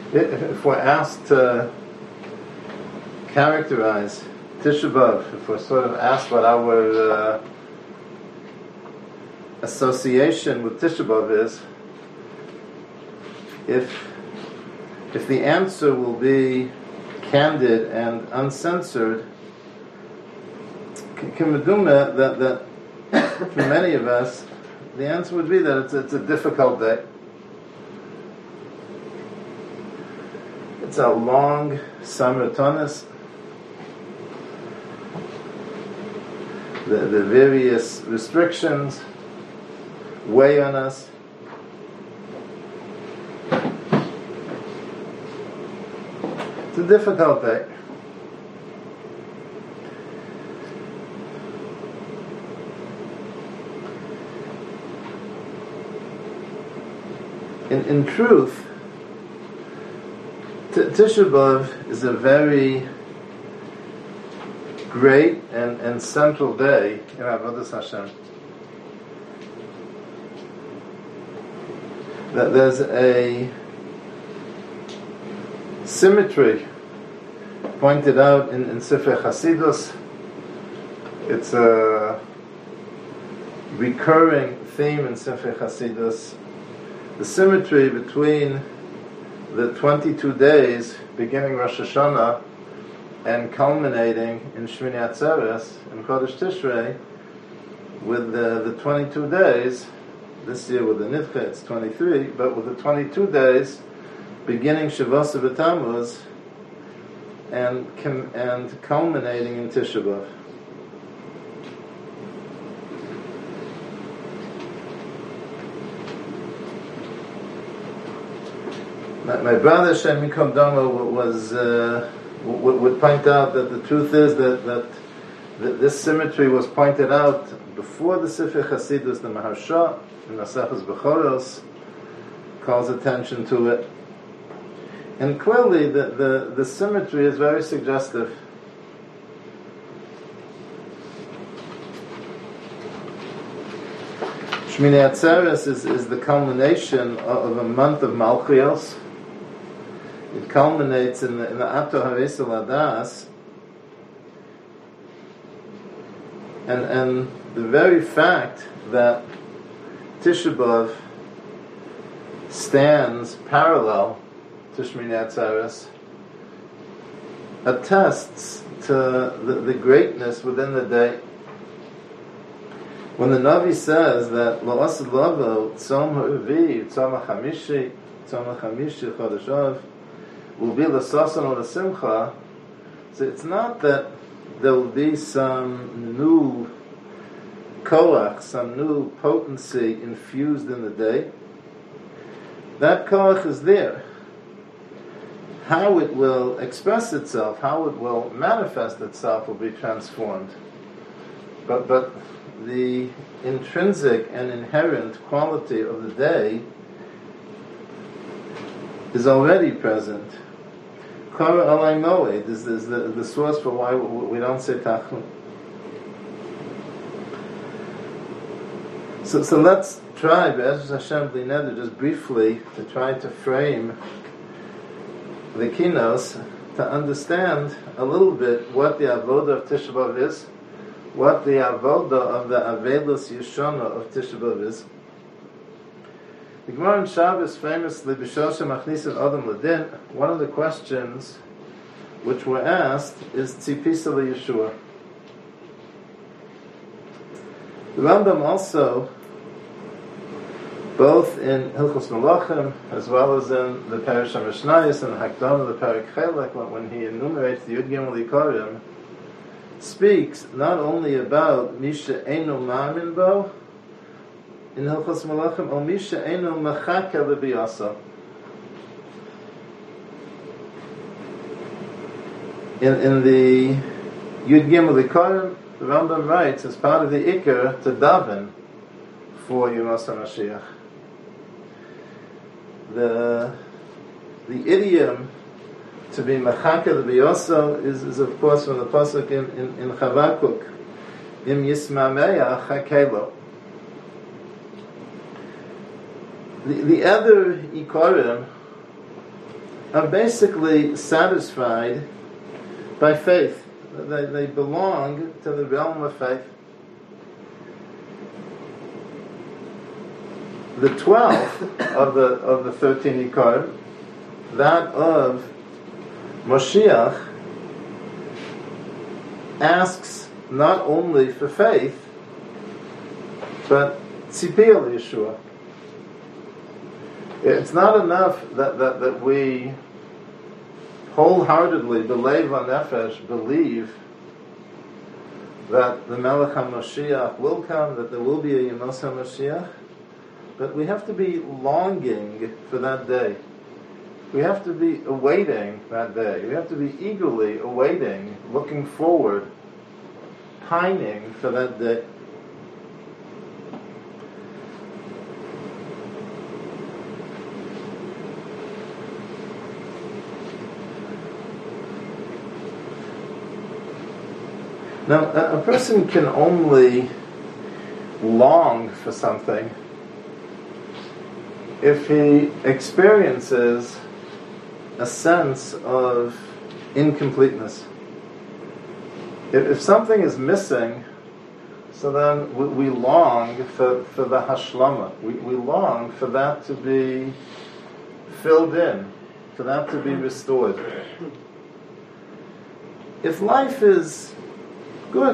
If we're asked to characterize Tisha B'Av, if we're sort of asked what our association with Tisha B'Av is, if the answer will be candid and uncensored, that for many of us, the answer would be that it's a difficult day. It's a long summer tonus. The various restrictions weigh on us. It's a difficult day. In truth, Tisha B'Av is a very great and central day in Avodas Hashem. That there's a symmetry pointed out in Sifrei Chasidus. It's a recurring theme in Sifrei Chasidus. The symmetry between the 22 days beginning Rosh Hashanah and culminating in Shmini Atzeres in Chodesh Tishrei, with the 22 days, this year with the Nidche it's 23, but with the 22 days beginning Shavuos B'Tammuz and culminating in Tisha B'Av. My brother Shem Yikom Domo would point out that the truth is that this symmetry was pointed out before the Sifrei Chasidus. The Maharsha in Maseches Bechoros calls attention to it, and clearly the symmetry is very suggestive. Shmini Atzeres is the culmination of a month of Malchios. It culminates in the Ato Haresel Adas, and the very fact that Tisha B'Av stands parallel to Shmini Atzeres attests to the greatness within the day. When the Navi says that La'asad Lavo Tzom Ha'uvi Tzom HaChamishi Chodesh Av will be l'sasan or l'simcha, so it's not that there will be some new koach, some new potency infused in the day. That koach is there. How it will express itself, how it will manifest itself will be transformed. But the intrinsic and inherent quality of the day is already present. Kara alay moed is the source for why we don't say tachum. So let's try, Be'ez Hashem Bli Neder, just briefly to try to frame the kinos, to understand a little bit what the avoda of Tisha B'Av is, what the avoda of the Avelus Yeshana of Tisha B'Av is. The Gemara in Shabbos famously, B'Shosha Machnisin Adam Ladin, one of the questions which were asked is Tzipisa Yeshua. The Rambam also, both in Hilchos Melachim as well as in the Parish HaMishnayos and the Hakdama, the Parak Chelek, when he enumerates the Yud Gimel Ikarim, speaks not only about Misha Eino Ma'amin Bo in Hilchos Melachim, or Misha Eino Machaka L'Biyasa. In the Yud Gimel Ikarim, the Rambam writes, as part of the Iker, to daven for Yemos HaMashiach. The idiom to be Machaka L'Biyasa is of course from the pasuk in Chavakuk, Im Yismameya Chakelo. The other Ikarim are basically satisfied by faith. They belong to the realm of faith. The 12th of the 13 Ikarim, that of Moshiach, asks not only for faith, but tzipiyah Yeshua. It's not enough that we wholeheartedly, b'leiv ha'nefesh, believe that the Melech HaMashiach will come, that there will be a Yemos HaMashiach, but we have to be longing for that day. We have to be awaiting that day. We have to be eagerly awaiting, looking forward, pining for that day. Now, a person can only long for something if he experiences a sense of incompleteness. If something is missing, so then we long for the hashlama. We long for that to be filled in, for that to be restored. If life is good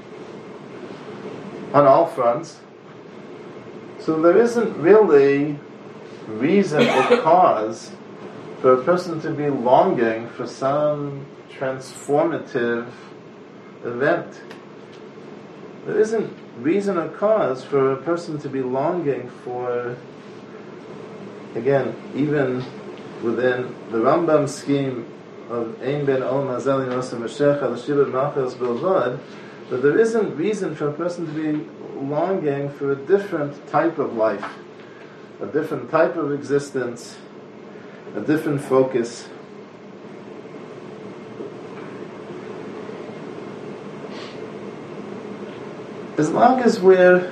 on all fronts, so there isn't really reason or cause for a person to be longing for some transformative event. There isn't reason or cause for a person to be longing for, again, even within the Rambam scheme of Ein Ben Ol Mazeli Nosa Meshech Al Shibud Malchus Bilvad, that there isn't reason for a person to be longing for a different type of life, a different type of existence, a different focus. As long as we're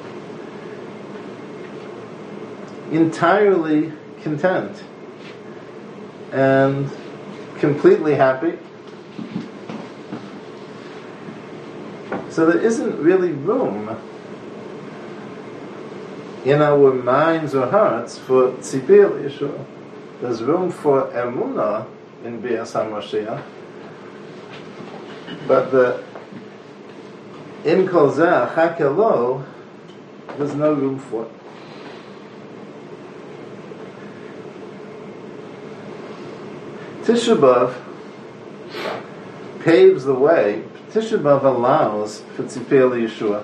entirely content and completely happy, so there isn't really room in our minds or hearts for tzipiyah Yeshua. There's room for emunah in Bias HaMashiach, but the in kol zeh chakelo, there's no room for it. Tisha B'Av paves the way. Tisha B'Av allows for tzipiyah Yeshua.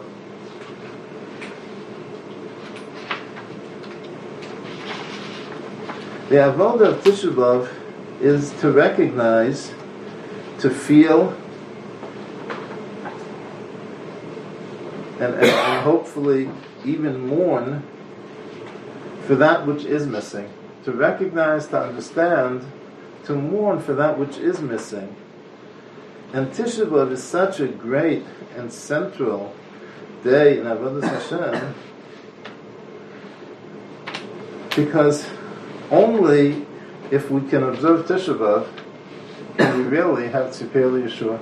The avodah of Tisha B'Av is to recognize, to feel, and hopefully even mourn for that which is missing. To recognize, to understand, to mourn for that which is missing. And Tisha B'Av is such a great and central day in Avodas Hashem, because only if we can observe Tisha B'Av can we really have tzipiyah Yeshua.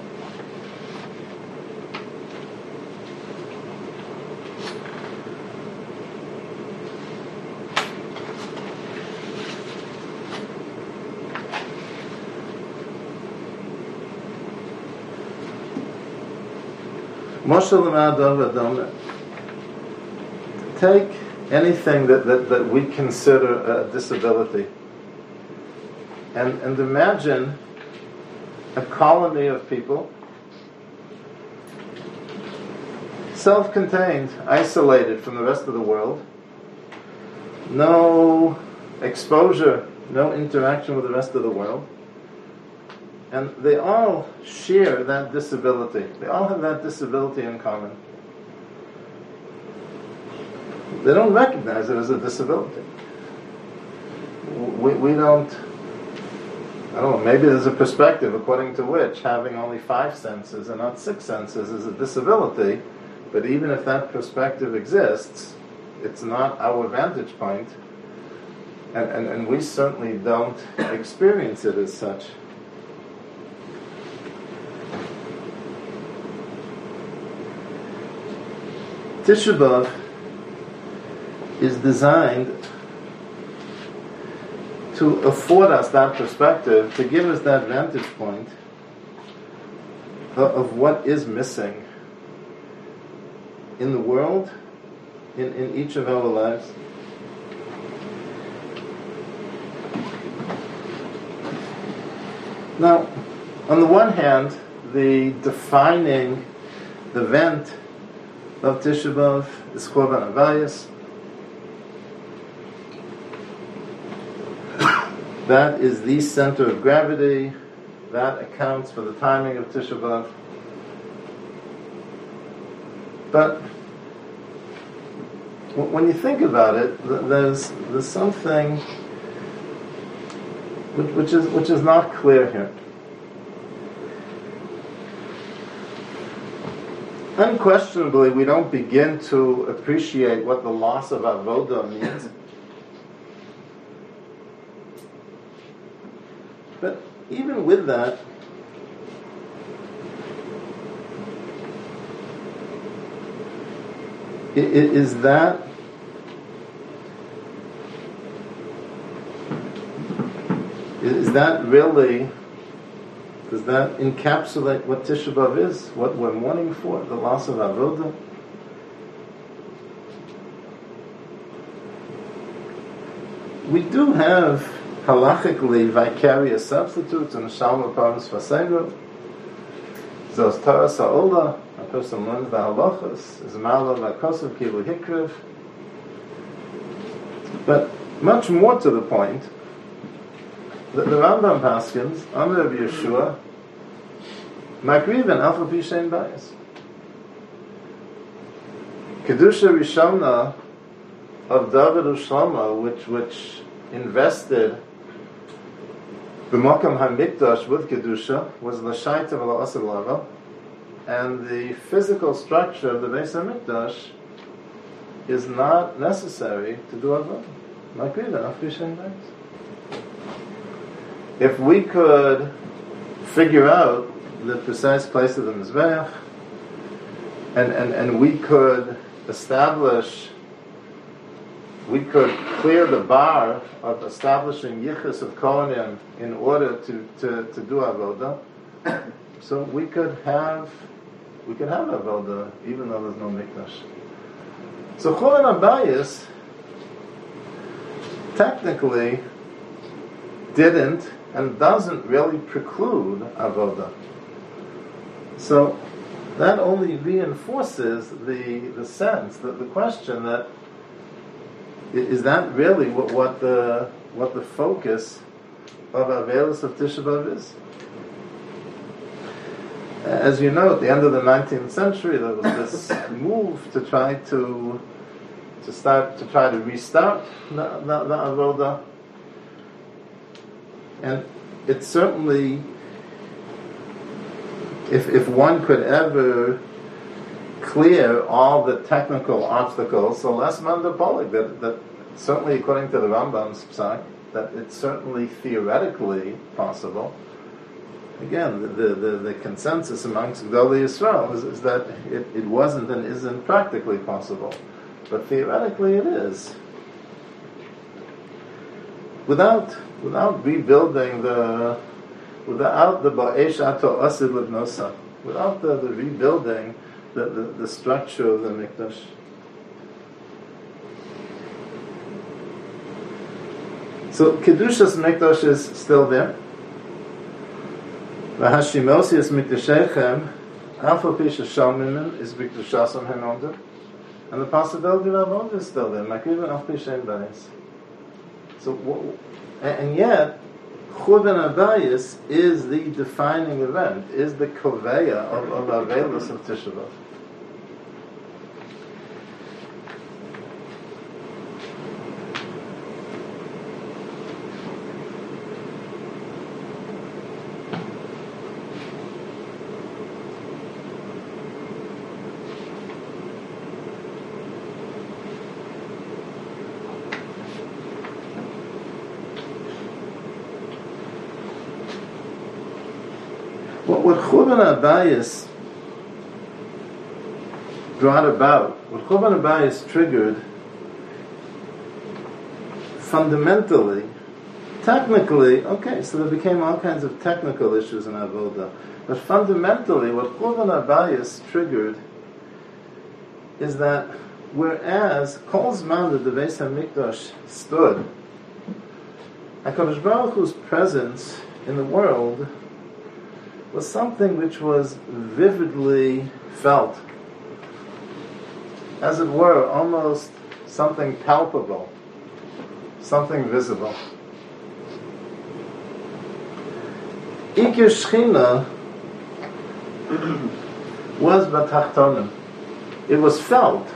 Take anything that we consider a disability and imagine a colony of people, self-contained, isolated from the rest of the world, no exposure, no interaction with the rest of the world. And they all share that disability. They all have that disability in common. They don't recognize it as a disability. We don't, I don't know, maybe there's a perspective according to which having only 5 senses and not 6 senses is a disability, but even if that perspective exists, it's not our vantage point. And we certainly don't experience it as such. Tisha B'Av is designed to afford us that perspective, to give us that vantage point of what is missing in the world, in each of our lives. Now, on the one hand, the defining event of Tisha B'Av is Korban Havayis. That is the center of gravity. That accounts for the timing of Tisha B'Av. But when you think about it, there's something which is not clear here. Unquestionably, we don't begin to appreciate what the loss of avoda means. But even with that, is that really, does that encapsulate what Tisha B'Av is, what we're mourning for, the loss of avoda? We do have halachically vicarious substitutes in the Shalma Params Fasegro. Zos Torah Sa'ola, a person learns the halachas, is Ma'ala V'Kosav Kilu Hikriv. But much more to the point, the Rambam Paskins, Amr of Yeshua, Makriv and Alpha Pishain Bias. Kedusha Rishona of David Ushlomo, which invested B'Mokam HaMikdash with Kedusha, was L'Shaita V'La'asad Lava, and the physical structure of the Beis HaMikdash is not necessary to do Avodah. Makriv and Alpha Pishain Bias. If we could figure out the precise place of the Mizbeach, and we could establish, we could clear the bar of establishing yichus of Kohanim in order to do avoda, so we could have avoda even though there's no mikdash. So Korban Havayis technically didn't and doesn't really preclude avoda. So that only reinforces the sense, that the question that is that really what the focus of Avelis of Tisha B'Av is. As you know, at the end of the 19th century, there was this move to try to restart the avoda. And it's certainly, if one could ever clear all the technical obstacles, so less mandapolik, that certainly according to the Rambam's psak, that it's certainly theoretically possible. Again, the consensus amongst Gedolei Yisrael is that it wasn't and isn't practically possible, but theoretically it is. Without rebuilding without the Ba'esh Ato Asid Livnosa, without the rebuilding the structure of the Mikdash. So Kedushas Mikdash is still there. V'hashimosias Mikdashechem, Alpha Pisha Shalminim is Mikdashasam Henonda, and the possibility of Avodah is still there. Makriv Alpha Pisha Bayis. So, and yet, Korban Havayis is the defining event, is the koveya of Avelis of Tisha B'Av. What Churban Abayis brought about, what Churban Abayis triggered, fundamentally, technically, okay, so there became all kinds of technical issues in Avodah. But fundamentally, what Churban Abayis triggered is that whereas Kol Zman that the Beis HaMikdash stood, HaKadosh Baruch Hu's presence in the world was something which was vividly felt, as it were, almost something palpable, something visible. Ikir Shechina was Batachtonim. It was felt.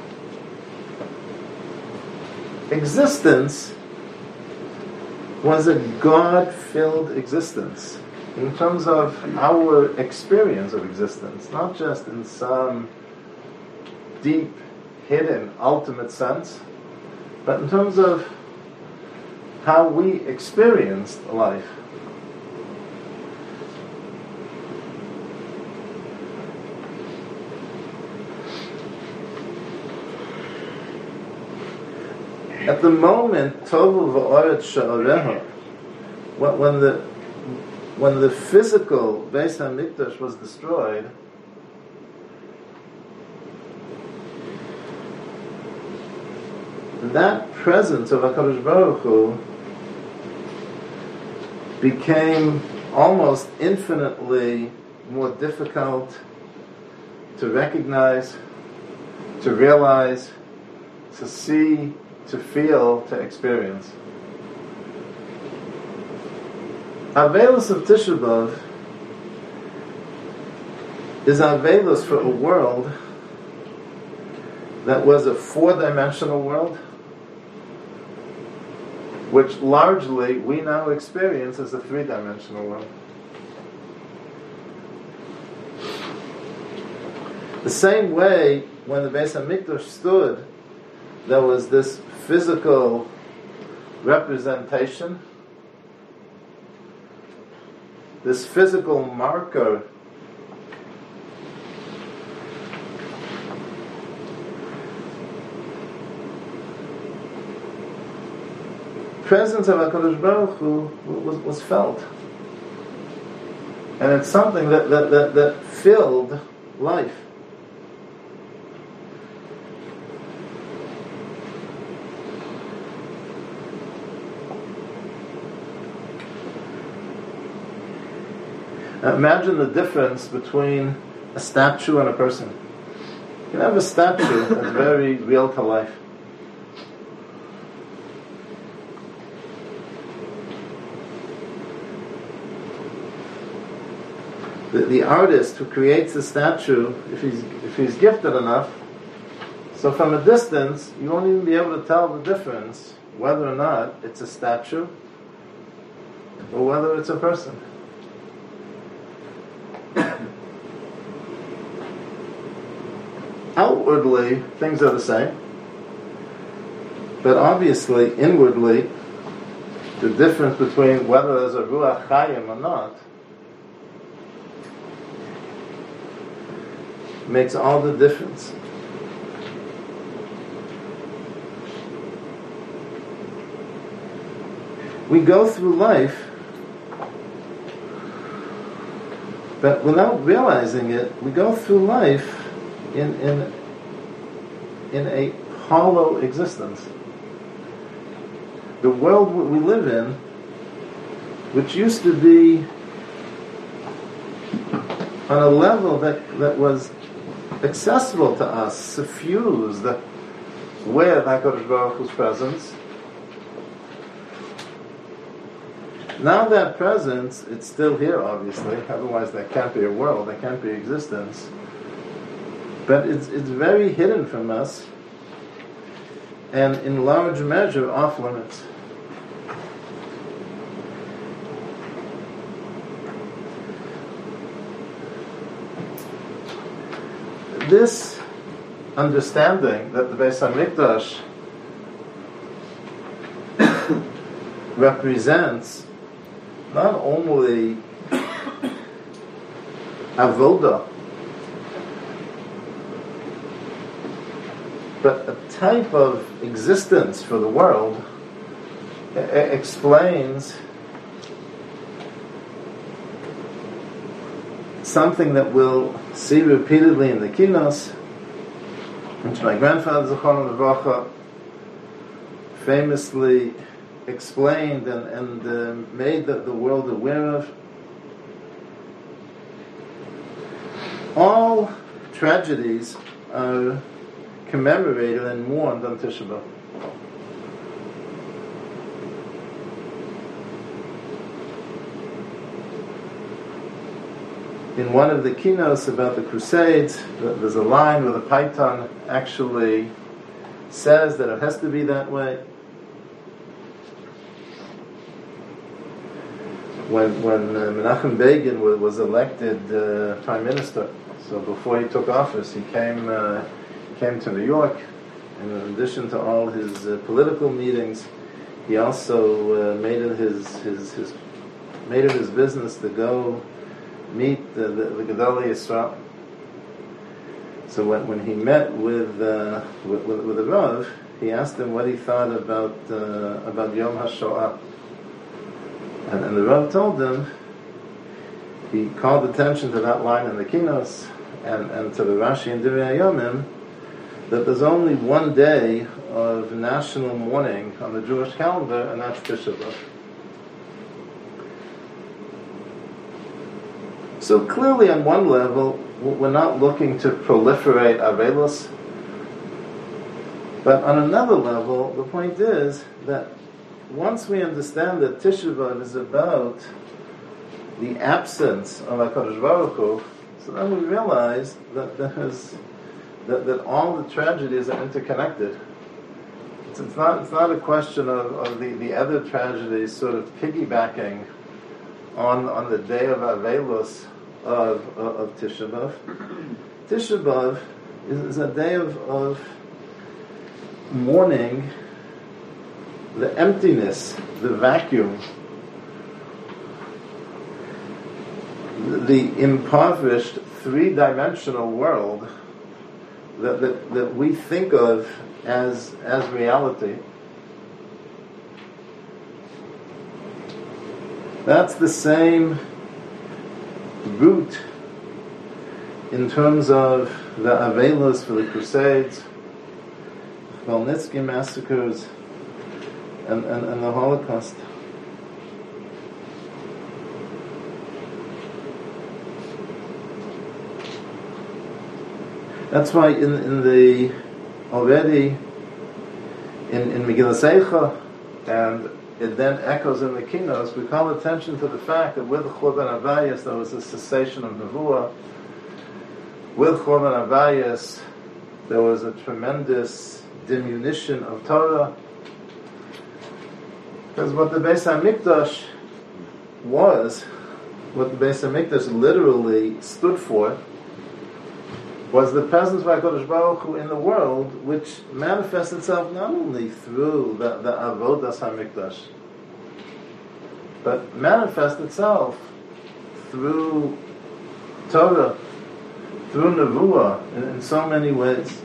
Existence was a God-filled existence in terms of our experience of existence, not just in some deep, hidden, ultimate sense, but in terms of how we experienced life. At the moment, Tovu v'oret she'oreha, when the physical Beis HaMikdash was destroyed, that presence of HaKadosh Baruch Hu became almost infinitely more difficult to recognize, to realize, to see, to feel, to experience. Avelus of Tisha B'Av is Avelus for a world that was a four-dimensional world, which largely we now experience as a three-dimensional world. The same way, when the Beis HaMikdash stood, there was this physical representation, this physical marker presence of HaKadosh Baruch Hu was felt. And it's something that filled life. Now imagine the difference between a statue and a person. You can have a statue that's very real to life. The artist who creates the statue, if he's gifted enough, so from a distance you won't even be able to tell the difference whether or not it's a statue or whether it's a person. Outwardly, things are the same, but obviously, inwardly, the difference between whether there's a Ruach Chayim or not makes all the difference. We go through life, but without realizing it, we go through life in a hollow existence. The world we live in, which used to be on a level that was accessible to us, suffused with HaKadosh Baruch Hu's presence, now that presence, it's still here obviously, otherwise there can't be a world, there can't be existence. But it's very hidden from us, and in large measure off limits. This understanding that the Beis HaMikdash represents not only avoda, but a type of existence for the world explains something that we'll see repeatedly in the Kinos, which my grandfather Zechron Levracha famously explained and made the world aware of. All tragedies are commemorated and mourned on Tisha B'Av. In one of the keynotes about the Crusades, there's a line where the Paitan actually says that it has to be that way. When Menachem Begin was elected prime minister, so before he took office, he came to New York, and in addition to all his political meetings, he also made it his business to go meet the Gedolei Yisrael. So when he met with the Rav, he asked him what he thought about Yom HaShoah. And the Rav told him, he called attention to that line in the Kinos and to the Rashi and Divrei Hayomim, that there's only one day of national mourning on the Jewish calendar, and that's Tisha B'Av. So clearly, on one level, we're not looking to proliferate Avelos, but on another level, the point is that once we understand that Tisha B'Av is about the absence of HaKadosh Baruch Hu, so then we realize that all the tragedies are interconnected. It's not a question of the other tragedies sort of piggybacking on the day of Avelos of Tisha B'Av. Tisha B'Av is a day of mourning the emptiness, the vacuum, the impoverished three-dimensional world that we think of as reality. That's the same root in terms of the Avelos for the Crusades, Chmelnytsky massacres, and the Holocaust. That's why in the already in Megillas Eicha, and it then echoes in the Kinos, we call attention to the fact that with Churban Avayis there was a cessation of Nevuah. With Churban Avayis there was a tremendous diminution of Torah. Because what the Beis HaMikdash was, what the Beis HaMikdash literally stood for, was the presence of HaKadosh Baruch Hu in the world, which manifests itself not only through the Avodas HaMikdash, but manifests itself through Torah, through Nevuah, in so many ways.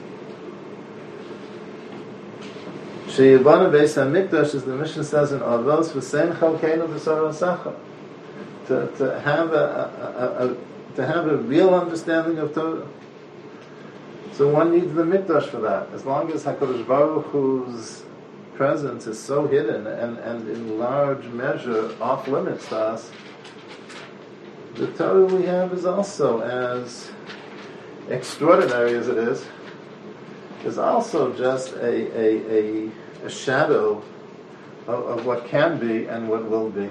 Sheyibana Beis HaMikdash, as the Mishnah says in Avos, V'sein Chalkeinu V'sara Sacha, to have a real understanding of Torah. So one needs the Mikdash for that. As long as HaKadosh Baruch Hu's presence is so hidden and in large measure off limits to us, the Torah we have is also, as extraordinary as it is also just a shadow of what can be and what will be.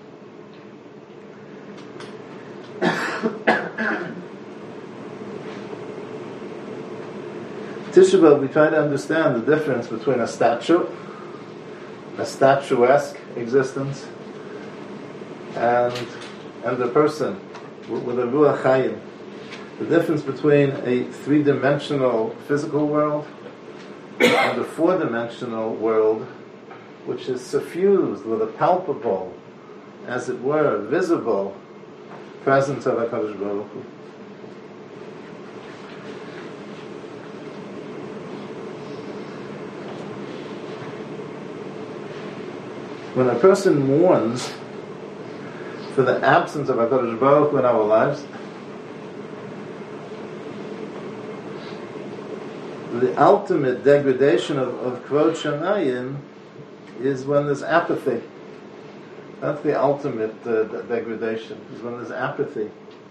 Tisha B'Av, we try to understand the difference between a statue, a statuesque existence, and a person with a Ruach Chayim. The difference between a three-dimensional physical world and a four-dimensional world, which is suffused with a palpable, as it were, visible presence of HaKadosh Baruch Hu. When a person mourns for the absence of HaKadosh Baruch Hu in our lives, the ultimate degradation of Kvod Shamayim is when there's apathy. That's the ultimate degradation, is when there's apathy.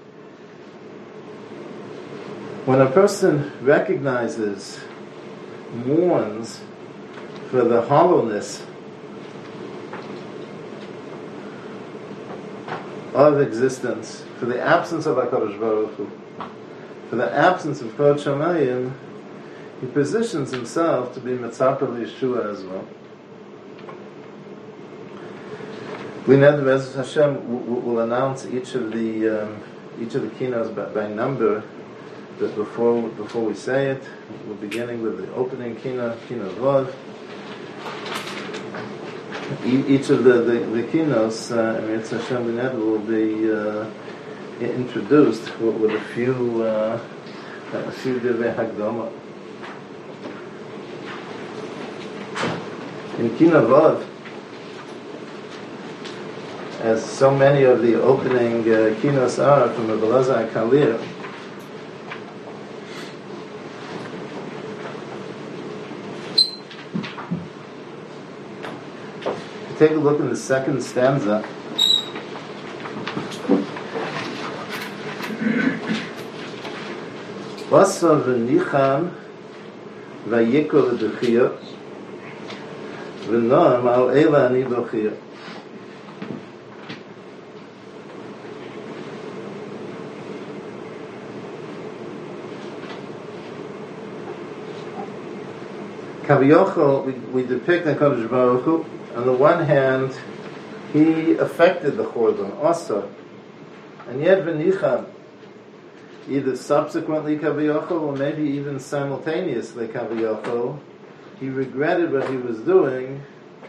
When a person recognizes, mourns for the hollowness of existence, for the absence of HaKadosh Baruch Hu, for the absence of Kvod Shamayim, he positions himself to be Mitzapah Yeshua as well. We know that Hashem will announce each of the kinos by number. But before we say it, we're beginning with the opening kina Vav. Each of the kinos, Mitzvah Hashem will be introduced with a few divrei Hakdama. In Kina Vav, as so many of the opening kinos are from Rabbi Elazar Kalir, take a look in the second stanza. Vasa v'nichan v'yikol v'duchiyah v'noam al eila ani dochiyah. Kaviyachol, we depict HaKadosh Baruch Hu. On the one hand, he affected the Chorban also, and yet v'nichan, either subsequently Kaviyachol or maybe even simultaneously Kaviyachol, he regretted what he was doing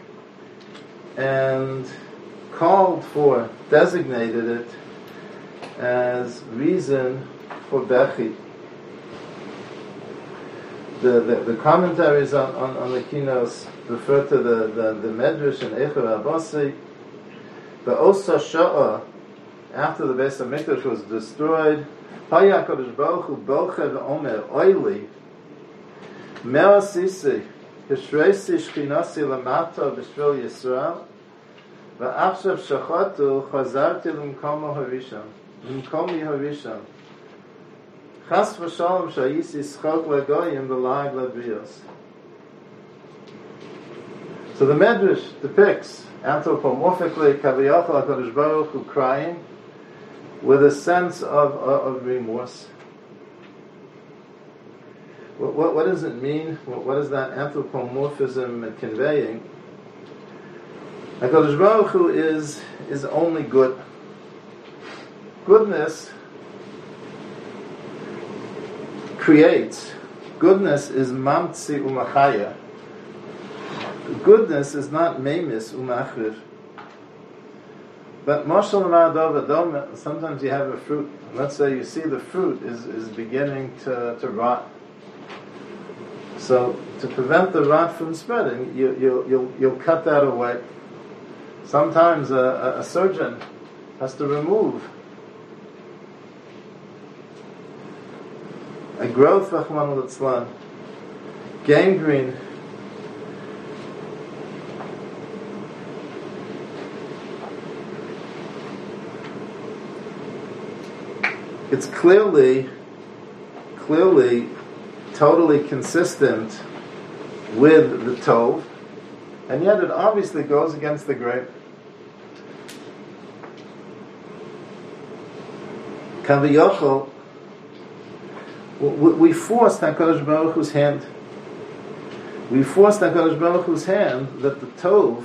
and called for, designated it as reason for Bechi. The commentaries on the kinos refer to the Medrash and Eicher Abasi. The Osa Sha'ah, after the Beis HaMikdash was destroyed, Haya HaKadosh Baruch Hu boche v'omer oili me'asisi hishreisi shchinasi lamata b'shvil Yisrael v'achshav shachatu chazarti l'mkomi harishon Chas v'shalom shayisi schok l'goyim v'lag l'brios. So the Medrash depicts anthropomorphically Kaviyachol HaKadosh Baruch Hu crying with a sense of remorse. What does it mean? What is that anthropomorphism conveying? HaKadosh Baruch Hu is only good. Goodness creates. Goodness is mamtzi umachaya. Goodness is not memis umachriv. But mashal ma'adov adom, sometimes you have a fruit. Let's say you see the fruit is beginning to rot. So to prevent the rot from spreading, you'll cut that away. Sometimes a surgeon has to remove a growth, Rahman al-Itzlan, gangrene. It's clearly, totally consistent with the Tov, and yet it obviously goes against the grain. Kaviyachol, we forced HaKadosh Baruch Hu's hand. We forced HaKadosh Baruch Hu's hand that the Tov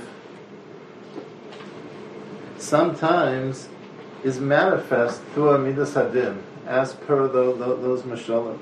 sometimes is manifest through a Midas Hadin, as per those Mashalim.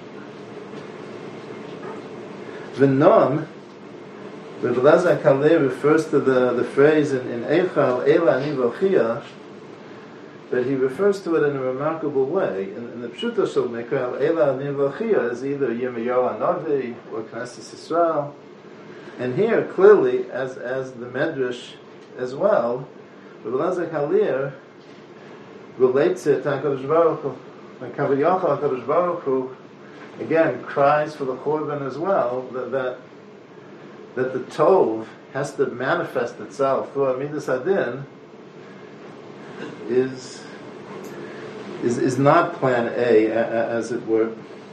V'nom, Rabbi Elazar Kaleh refers to the phrase in Eichal, Eila Ani V'Chiyah, but he refers to it in a remarkable way. In the Pshuta Shel Mikra, Eila Ani V'Chiyah is either Yirmiyahu Hanavi or Knesset Yisrael. And here, clearly, as the Medrash as well, Rabbi Elazar Kalir relates it to HaKadosh Baruch Hu. And Kaviyachal HaKadosh Baruch Hu again cries for the Churban as well, that the Tov has to manifest itself through Amidas Adin is not plan A, as it were.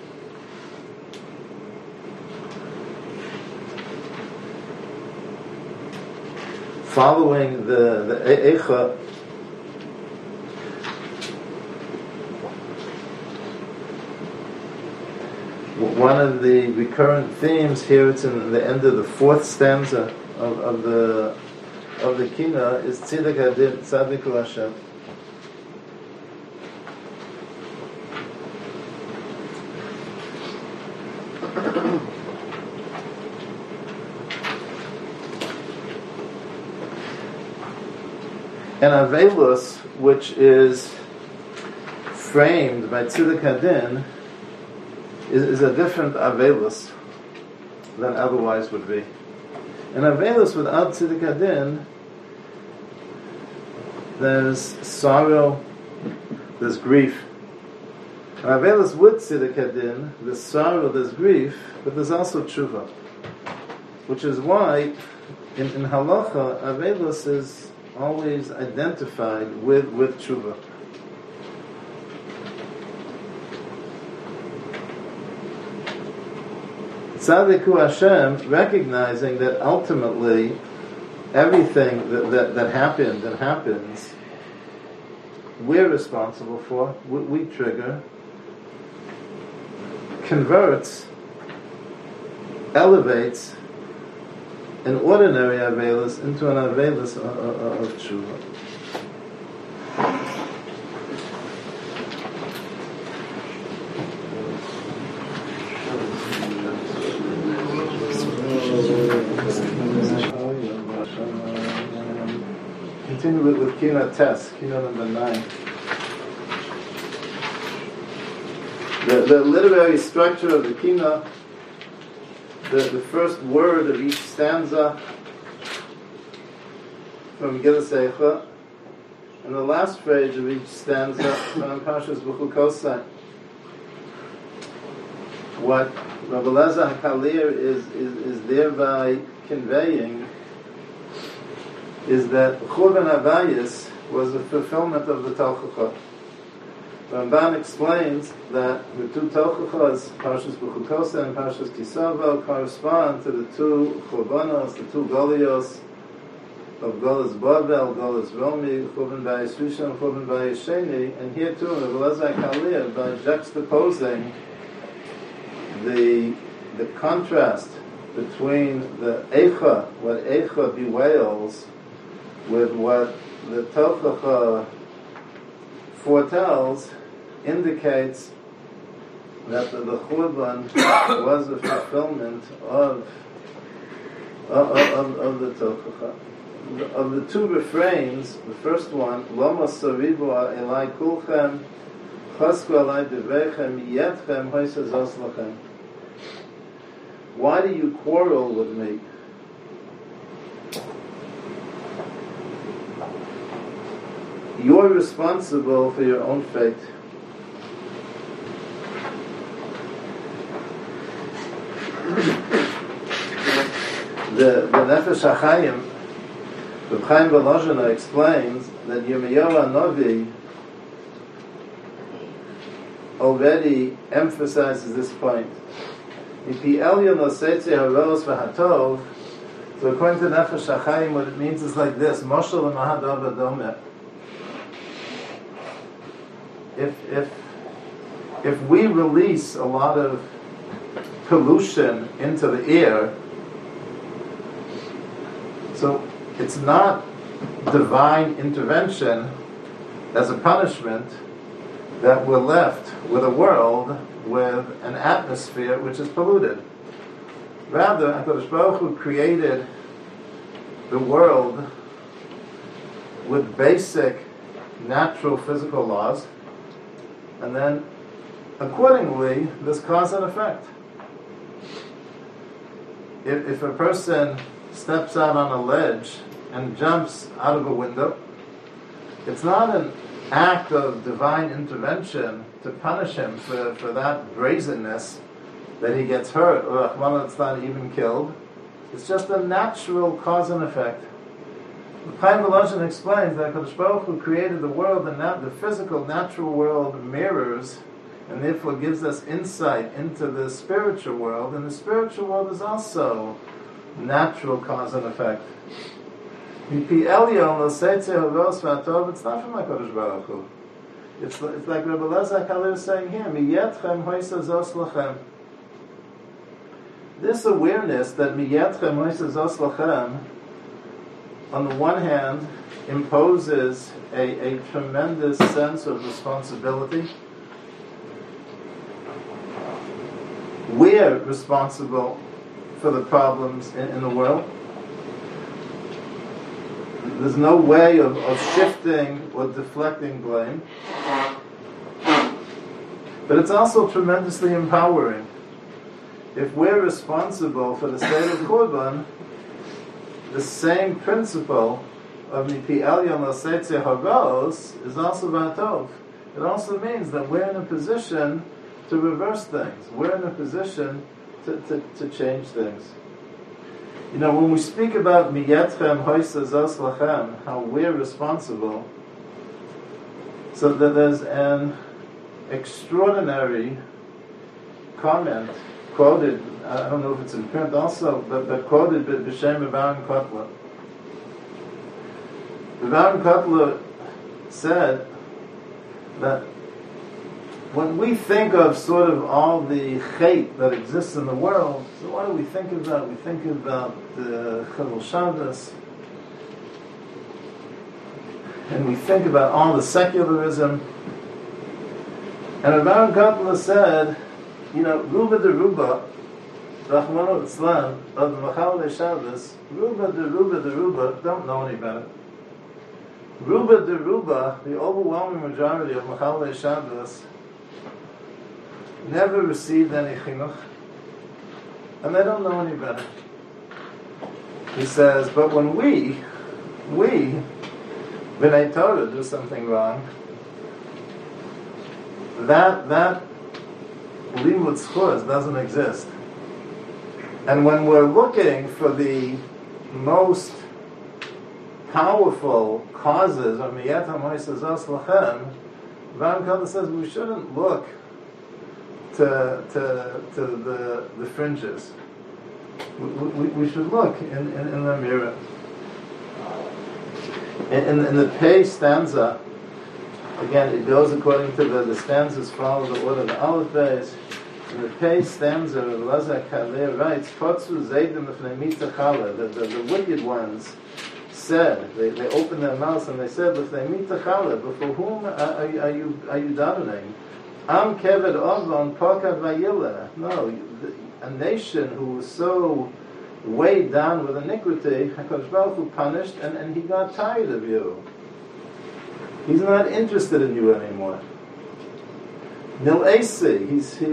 Following the Eicha, one of the recurrent themes here, it's in the end of the fourth stanza of the Kina, is Tzidek Adin Tzadik Hu Hashem. And Avelus, which is framed by Tzidek Adin, is a different Avelus than otherwise would be. And Avelus without Tzidek Adin, there's sorrow, there's grief. And Avelus with Tzidek Adin, there's sorrow, there's grief, but there's also tshuva. Which is why, in Halacha, Avelus is always identified with tshuva. Tzadik Hu Hashem, recognizing that ultimately everything that happened and happens, we're responsible for, we trigger, converts, elevates an ordinary Avelus into an Avelus of Tshuva. Continue with Kina Tes, Kina number 9. The literary structure of the Kina, the first word of each stanza from Megillas Eicha, and the last phrase of each stanza from Parshas B'chukosai. What Rabbi Elazar HaKalir is thereby conveying is that Churban Abayis was a fulfillment of the Tochacha. Ramban explains that the two Tochachas, Parshas B'chukosai and Parshas Kisavo, correspond to the two Churbanos, the two Golios of Golas Babel, Golas Romi, Churban Bayis Rishon, Churban Bayis Sheni, and here too, Rabbi Elazar HaKalir, by juxtaposing the contrast between the Eicha, what Eicha bewails, with what the Tochacha foretells, indicates that the Churban was a fulfillment of the Tochacha. Of the two refrains, the first one, Lama Saribu Elai Kulchem, Chasku Elai Devechem, Yetchem, Hoysa Zos Lachem. Why do you quarrel with me? You're responsible for your own fate. The Nefesh HaChaim, Reb Chaim Volozhiner explains that Yirmiyahu Hanavi already emphasizes this point. So according to Nefesh HaChaim, what it means is like this: Moshel Mahadav Adomeh. If we release a lot of pollution into the air, so it's not divine intervention as a punishment that we're left with a world with an atmosphere which is polluted. Rather, HaKadosh Baruch Hu created the world with basic natural physical laws, and then accordingly there's cause and effect. If a person steps out on a ledge and jumps out of a window, it's not an act of divine intervention to punish him for that brazenness that he gets hurt, or Rahman al even killed. It's just a natural cause and effect. The Chaim Volozhin explains that HaKadosh Baruch Hu created the world, and the physical, natural world mirrors, and therefore gives us insight into the spiritual world, and the spiritual world is also natural cause and effect. It's not from HaKadosh Baruch Hu. It's like Rabbi Elazar Kalir is saying here, Miyetchem hoisa zos lachem. This awareness that Miyetchem hoisa zos lachem, on the one hand, imposes a tremendous sense of responsibility. We're responsible for the problems in the world. There's no way of shifting or deflecting blame. But it's also tremendously empowering. If we're responsible for the state of Korban, the same principle of Mipi Elyon L'Seitze Hagos is also Vatov. It also means that we're in a position to reverse things. We're in a position to change things. You know, when we speak about Miyetchem Hoisa Zos Lachem, how we're responsible, so that there's an extraordinary comment quoted, I don't know if it's in print also, but quoted by B'Shem Baron Kotler. Baron Kotler said that when we think of sort of all the hate that exists in the world, so what do we think about? We think about the Chilul Shabbos, and we think about all the secularism. And Baron Kotler said, you know, Ruba de Ruba, Rachmana litzlan, of the Machalei Shabbos, Ruba de Ruba, don't know any better. Ruba de Ruba, the overwhelming majority of Machalei Shabbos, never received any chinuch, and they don't know any better. He says, but when we, B'nai Torah, do something wrong, that limud zchus doesn't exist. And when we're looking for the most powerful causes of Miyetam Hoisa Zos Lachem, Baron Kotler says we shouldn't look to the fringes. We should look in the mirror. In the Pei stanza, again, it goes according to the stanzas follow the order of the Aleph Beis. In the Pei stanza, Elazar Kaler writes, Potsu Zeidim Lefnei Mitachale, the wicked ones said, they opened their mouths and they said, Lefnei Mitachale, before whom are you davening? Am Keved Ovon Pokad Vayileh. No, a nation who was so weighed down with iniquity, HaKadosh Baruch Hu punished, and he got tired of you. He's not interested in you anymore. Nil Esi,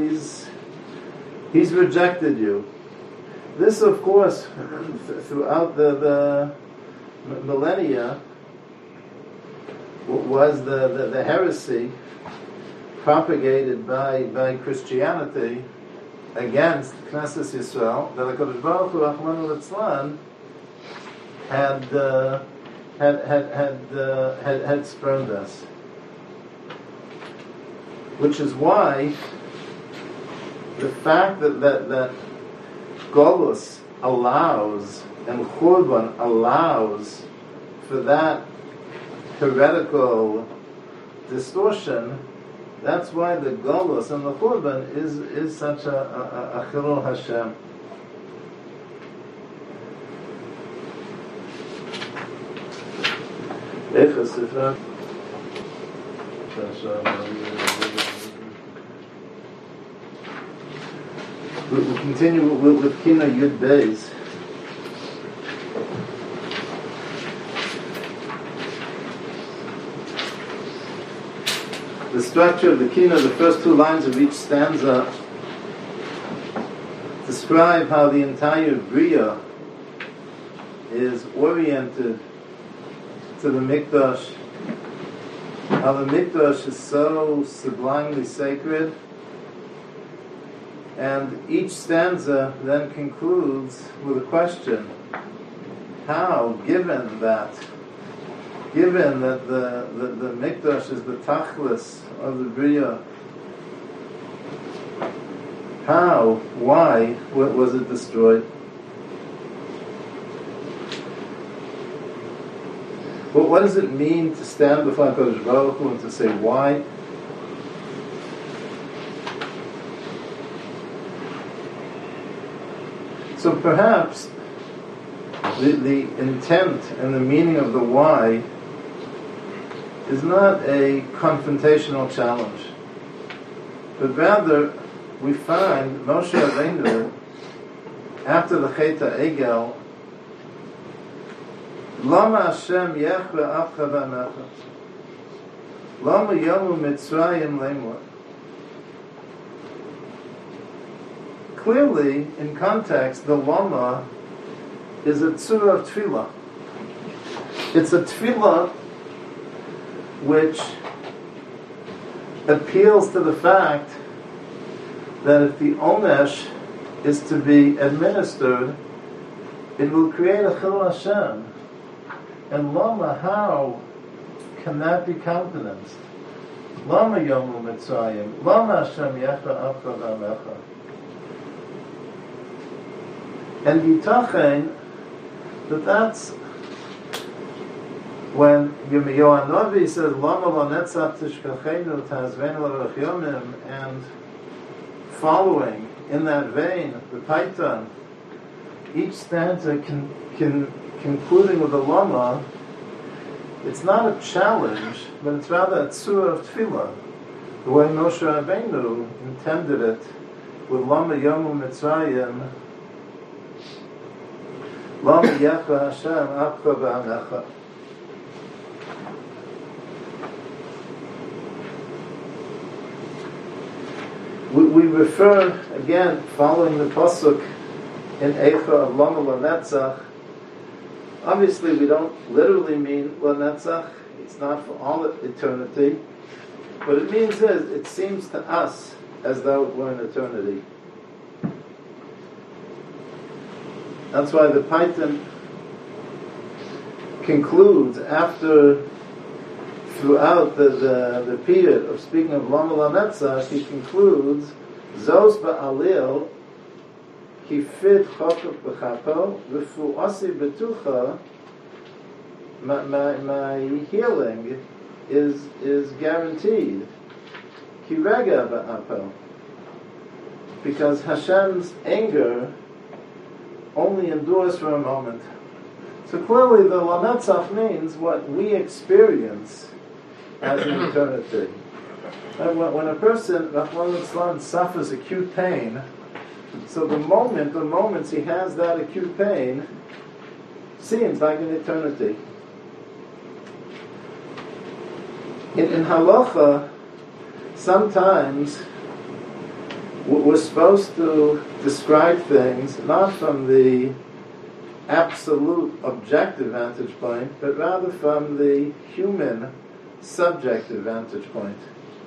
he's rejected you. This, of course, throughout the millennia, was the heresy propagated by Christianity against Knesset Yisrael, that HaKadosh Baruch Hu Rachmana litzlan had spurned us. Which is why the fact that Golus allows and Churban allows for that heretical distortion, that's why the Golus and the Churban is such a Chilul Hashem. We continue with Kina Yud Beis. The structure of the Kina, the first two lines of each stanza, describe how the entire Bria is oriented to the Mikdash, how the Mikdash is so sublimely sacred, and each stanza then concludes with a question: how, given that the Mikdash is the tachlis of the Bria, how, why was it destroyed? But what does it mean to stand before HaKadosh Baruch Hu and to say why? So perhaps the intent and the meaning of the why is not a confrontational challenge, but rather we find Moshe Rabbeinu, after the Chet HaEgel, Lama Hashem yechve afcha v'amecha, Lama yomu Mitzrayim lemor. Clearly, in context, the Lama is a tzura of tefillah. It's a tefillah which appeals to the fact that if the Omesh is to be administered, it will create a Chilul Hashem. And Lama, how can that be countenanced? Lama Yomu Mitzrayim, Lama Hashem Yecha Afcha V'Amecha. And Yitachen, that's when Yirmiyahu Hanavi says, Lama Lo Netzach Tishkachenu Tazvenu L'Orach Yomim, and following in that vein, the Paitan, each stanza concluding with the Lama, it's not a challenge, but it's rather a tzura of tefillah, the way Moshe Rabbeinu intended it with Lama Yomu Mitzrayim, Lama Yecha Hashem Afcha V'Amecha. We refer, again, following the pasuk in Eicha of Lama L'Netzach. Obviously, we don't literally mean L'Netzach. It's not for all eternity. What it means is, it seems to us as though it were an eternity. That's why the Paitan concludes throughout the period of speaking of Lama L'Netzach, he concludes, Zos ba'alil ki fit chokuk b'chapo v'fu'asi betucha, my healing is guaranteed. Ki rega ba'apo, because Hashem's anger only endures for a moment. So clearly the L'Netzach means what we experience as an eternity. When a person, Rahman al-Islam, suffers acute pain, so the moments he has that acute pain seems like an eternity. In halacha, sometimes we're supposed to describe things not from the absolute objective vantage point, but rather from the human subjective vantage point.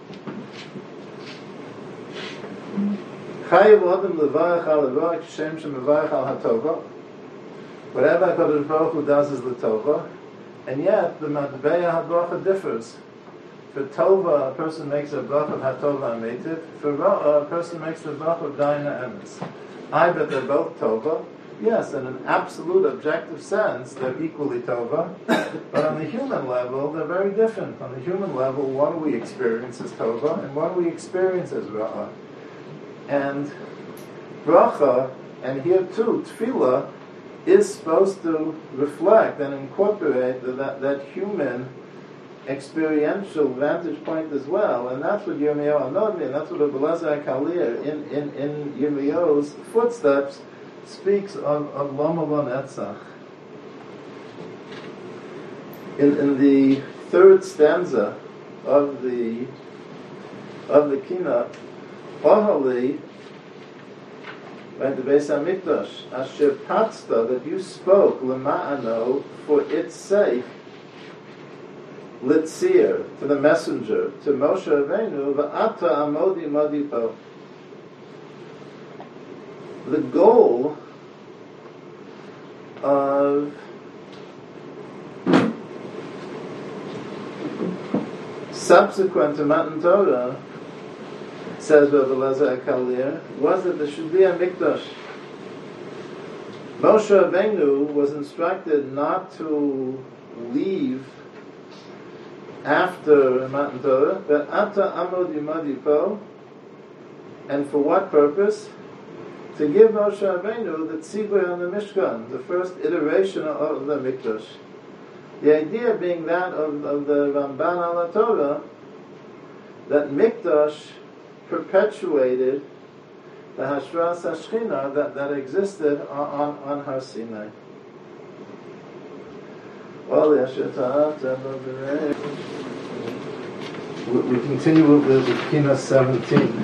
Whatever HaKadosh Baruch Hu does is l'tova, and yet the matbeya habracha differs. For tova, a person makes a bracha of hatova ametiv. For ra'ah, a person makes the bracha of daina emes. I bet they're both tova. Yes, in an absolute objective sense, they're equally tova. But on the human level, they're very different. On the human level, what do we experience as tova, and what do we experience as ra'ah? And bracha, and here too, tefillah, is supposed to reflect and incorporate that human experiential vantage point as well, and that's what Yirmiyahu Hanavi, and that's what Rabbi Elazar HaKalir in Yirmiyahu's footsteps speaks of Lama L'Netzach. In the third stanza of the Kina, Ohali, by the Beis HaMikdash, Asher Patzta, that you spoke, Lema'ano, for its sake, Litzir, to the messenger, to Moshe Rabbeinu, v'ata amodi modi po. The goal of subsequent to Matan Torah, says Rabbi Elazar HaKalir, was that there should be a mikdash. Moshe Rabbeinu was instructed not to leave after Matan Torah, but Ata Amod Yimadi Po, and for what purpose? To give Moshe Rabbeinu the tzibur on the Mishkan, the first iteration of the mikdash. The idea being that of the Ramban al Torah, that mikdash perpetuated the Hashras HaShechina that existed on Har Sinai. We continue with Kina 17.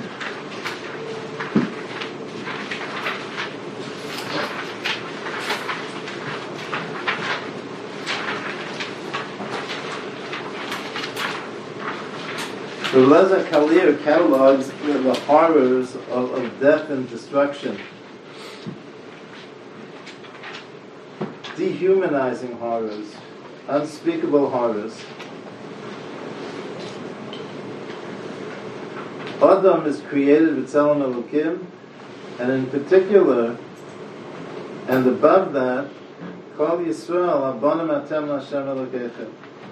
The Elazar HaKalir catalogs the horrors of death and destruction. Dehumanizing horrors, unspeakable horrors. Adam is created with Tzelem Elokim, and in particular, and above that, Kol Yisrael, Abonim Atem L'Hashem Elokeichem.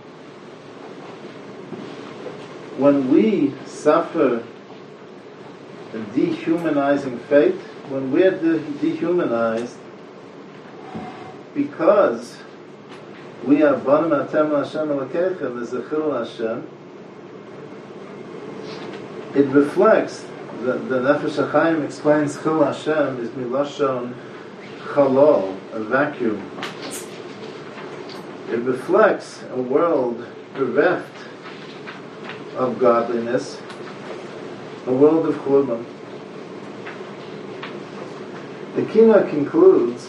When we suffer a dehumanizing fate, when we're dehumanized because we are Banim Atem L'Hashem Elokeichem, the Zechil Hashem, it reflects, the Nefesh HaChaim explains Chil Hashem is Milashon Chalol, a vacuum. It reflects a world bereft of godliness, a world of churban. The Kina concludes,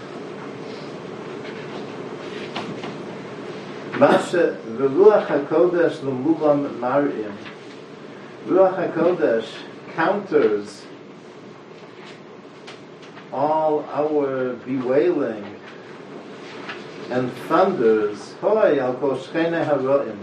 Masha v'ruach HaKodesh l'mubam mar'im. Ruach HaKodesh counters all our bewailing and thunders, Hoi al kol shcheinei haroim.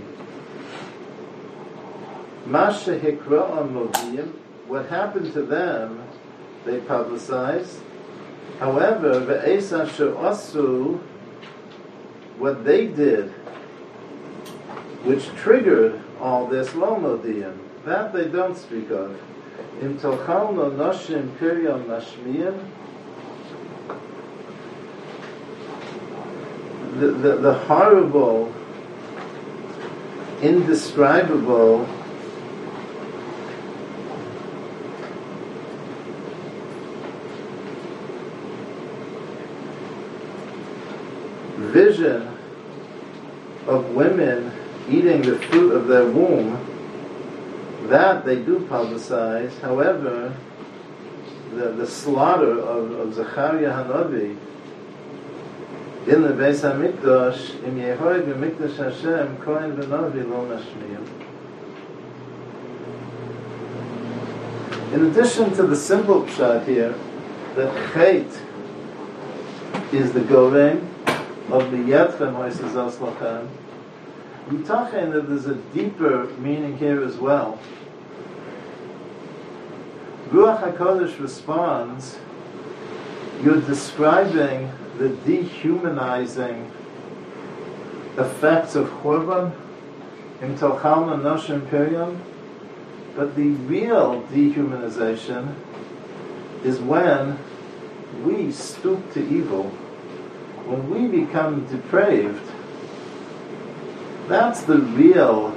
Masha hikra'am moviyim, what happened to them, they publicized. However, ve'es asher asu, what they did, which triggered all this, lo modiyim, that they don't speak of. Im tochalno noshim piryam mashmiyim, the horrible, indescribable vision of women eating the fruit of their womb, that they do publicize. However, the slaughter of Zechariah Hanavi in the Beis HaMikdash, im Yehoy b'Mikdash Hashem, Kohen v'Navi lo mashmiyim. In addition to the simple pshat here, that Chet is the Gorem of the Yetchem Hoysezos Lachem, Yitachen that there's a deeper meaning here as well. Ruach HaKodesh responds, you're describing the dehumanizing effects of Churban, in Tochalna Noshim Piryam, but the real dehumanization is when we stoop to evil, when we become depraved. That's the real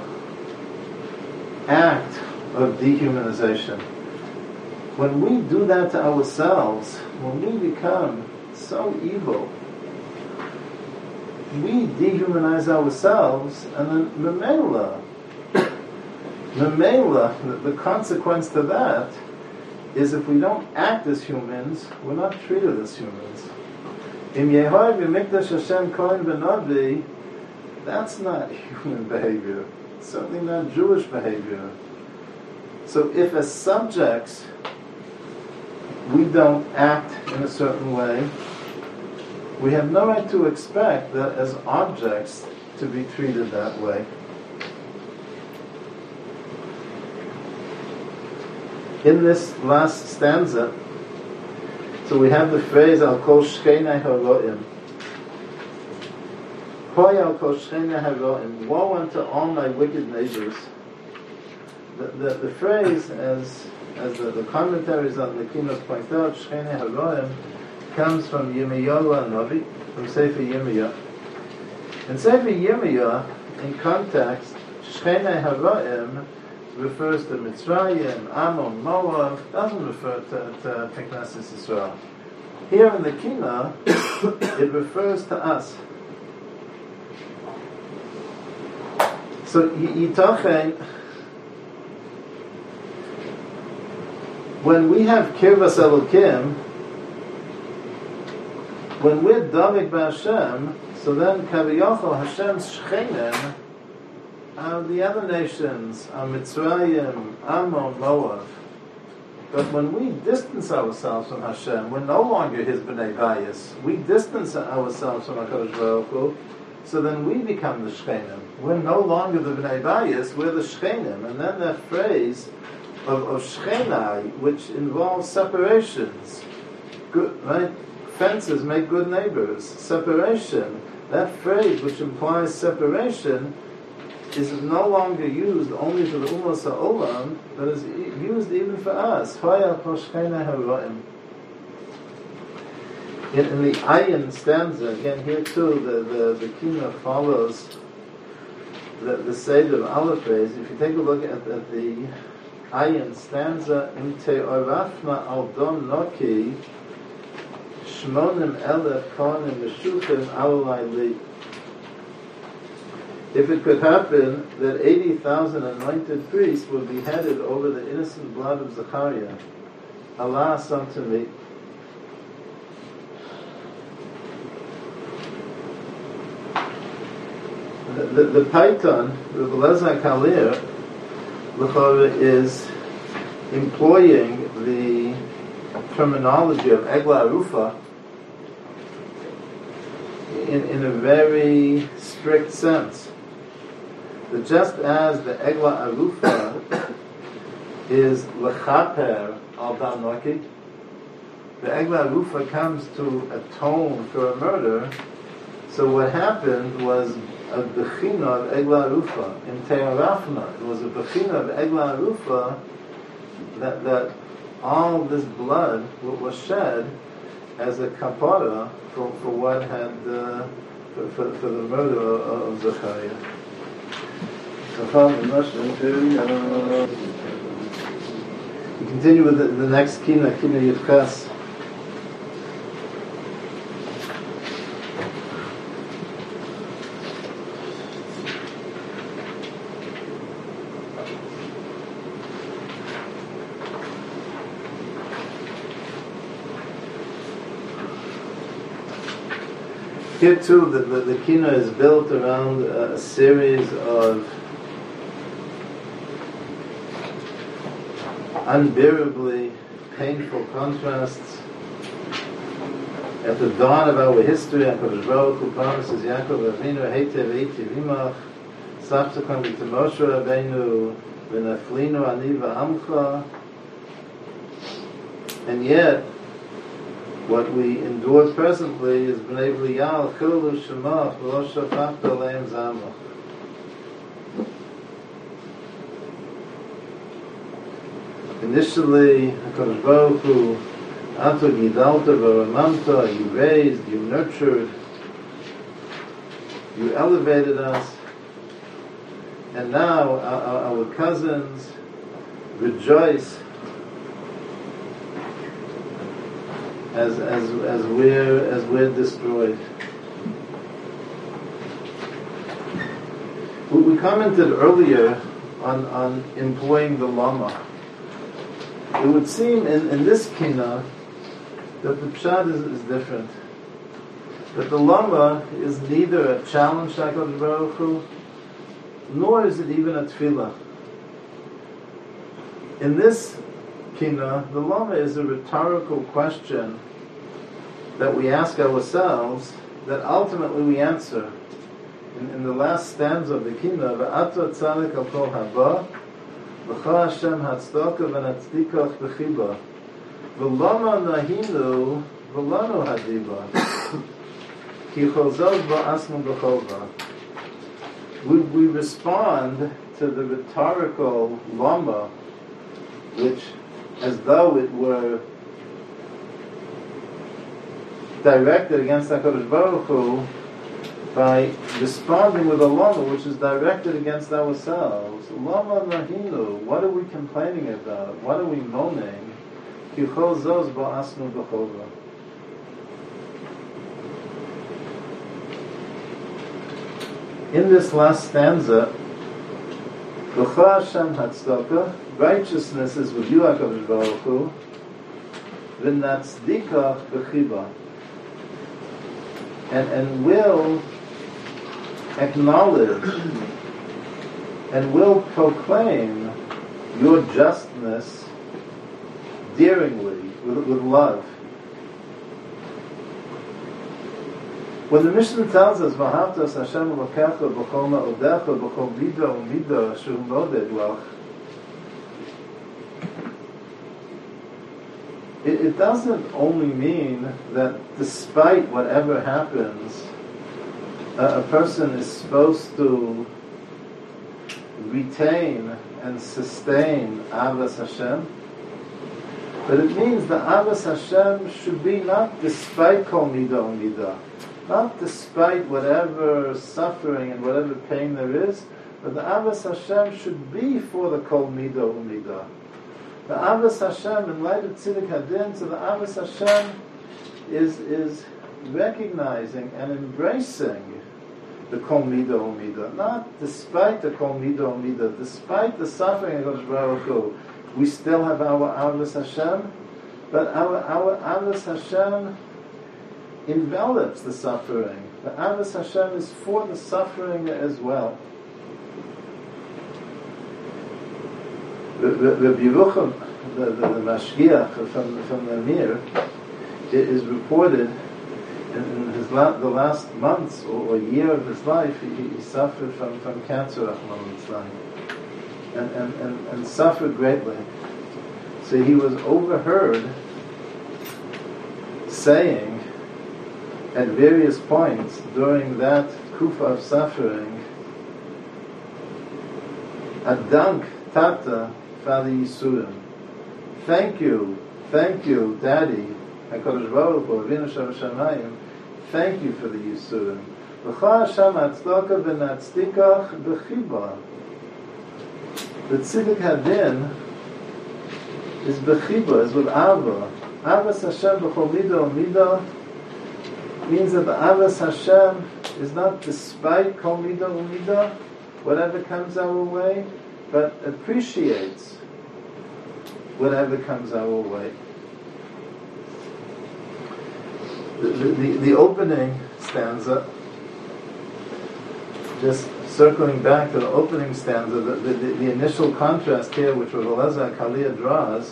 act of dehumanization. When we do that to ourselves, when we become so evil, we dehumanize ourselves, and then Memela, the consequence to that is if we don't act as humans, we're not treated as humans. Im Yehoy b'Mikdash Hashem Kohen v'Navi, That's not human behavior. It's certainly not Jewish behavior. So if as subjects we don't act in a certain way, we have no right to expect that as objects to be treated that way. In this last stanza, so we have the phrase Al Kol Shcheinai Haroim. Hoy Al Kol Shcheinai Haroim. Woe unto all my wicked neighbors. The phrase, as the commentaries on the Kinos point out, Shcheinai Haroim, comes from Yirmiyahu Hanavi, from Sefer Yirmiyah. In Sefer Yirmiyah, in context, Shcheinai Haroim refers to Mitzrayim, Ammon, Moab, doesn't refer to Knesset Yisrael. Here in the Kina, it refers to us. So Yitachen, when we have Kirvas Elokim, when we're Damik B'Hashem, so then Kaviyachol Hashem's Shchenim are the other nations, are Mitzrayim, Ammon, Moab. But when we distance ourselves from Hashem, we're no longer His B'nai Bayis. We distance ourselves from HaKadosh Baruch Hu, so then we become the Shchenim. We're no longer the B'nai Bayis, we're the Shchenim. And then that phrase of Shchenai, which involves separations, good, right? Fences make good neighbors. Separation, that phrase which implies separation, is no longer used only for the Ummah Ha'olam, but is used even for us. In the Ayin stanza, again here too, the Kina follows the Seder of Aleph Beis. If you take a look at the Ayin stanza, Im te'orafna al don noki, shmonim elef konim meshuchim alai li. If it could happen that 80,000 anointed priests would be headed over the innocent blood of Zechariah, Allah sent to me. The Paitan, Rebbe Lezer Kalir, is employing the terminology of Egla Arufa in a very strict sense. That just as the Egla Arufa is Lechaper al Dam Noki, the Egla Arufa comes to atone for a murder. So what happened was a Bechina of Egla Arufa in Te'arafna. It was a Bechina of Egla Arufa that all this blood was shed as a kapara for what had for the murder of Zechariah. We continue with the next Kina Yudches. Here too, the Kina is built around a series of unbearably painful contrasts. At the dawn of our history, HaKadosh Baruch Hu promises Yaakov Avinu, Heitev Eiti Vimach, subsequently to Moshe Rabbeinu, V'naflinu ani v'amcha, and yet, what we endure presently is B'nai B'liyal, Chilu Shemach, V'lo Shafachta Leim Zamach. Initially, HaKadosh Baruch Hu, Ato Gidalta V'ramamta, you raised, you nurtured, you elevated us, and now our cousins rejoice as we're destroyed. We commented earlier on employing the Lama. It would seem in this Kina that the Pshat is different. that the Lama is neither a challenge to HaKadosh Baruch Hu, nor is it even a tefillah. In this Kina, the Lama is a rhetorical question that we ask ourselves, that ultimately we answer. In the last stanza of the Kina, V'ato tzadik al kol haba, V'cha Hashem hatzdaka v'natzdikach b'chiba, V'lama nahinu, V'lanu hadiba, Ki chozov ba'asnu b'chova. We respond to the rhetorical Lama, which, as though it were directed against HaKadosh Baruch Hu, by responding with a Lama which is directed against ourselves. Lama nahinu, what are we complaining about? What are we moaning? Ki chol zos ba'asnu b'chova. In this last stanza, V'cha Hashem hatzdaka, righteousness is with you, HaKadosh Baruch Hu, v'natzdikach b'chiba, and will acknowledge and will proclaim your justness daringly, with love. When the Mishnah tells us, "V'ahavtas Hashem Elokecha b'chol ma'odecha b'chol vida u'mida asher hu moded lach," it doesn't only mean that despite whatever happens, a person is supposed to retain and sustain Avas Hashem, but it means that Avas Hashem should be not despite Kol Midah U'Midah, not despite whatever suffering and whatever pain there is, but the Avas Hashem should be for the Kol Midah U'Midah. The Avas Hashem, in light of Tziddik Hadin, so the Avas Hashem is recognizing and embracing the Kol Midah U'Midah, not despite the Kol Midah U'Midah, despite the suffering of HaKadosh Baruch Hu, we still have our Avas Hashem, but our Avas Hashem envelops the suffering. The Avas Hashem is for the suffering as well. Rabbi Yerucham, the Mashgiach from the Mir, it is reported in his the last months or year of his life, he suffered from cancer, and suffered greatly. So he was overheard saying at various points during that kufa of suffering, Adank Tata Father Yisurim. Thank you, Daddy, HaKadosh Baruch Hu, Avinu Shamayim. Thank you for the Yisurim. V'cha Hashem hatzdaka v'natzdikach b'chiba. The Tziddik Hadin is b'chiba, is with Ava. Avas Hashem b'chol midah u'midah means that the Avas Hashem is not despite kol midah u'midah, whatever comes our way, but appreciates whatever comes our way. The opening stanza, just circling back to the opening stanza, the initial contrast here, which Rav Elazar Kalia draws.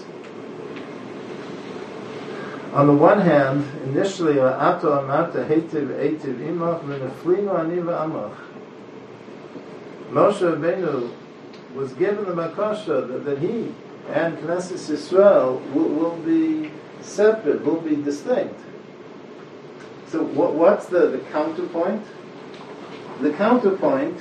On the one hand, initially, Ato Amata Heitiv Eitiv Imach V'neflinu Ani V'amach. Moshe Rabbeinu was given the makasha that he and Knesset Yisrael will be separate, will be distinct. So what's the counterpoint? The counterpoint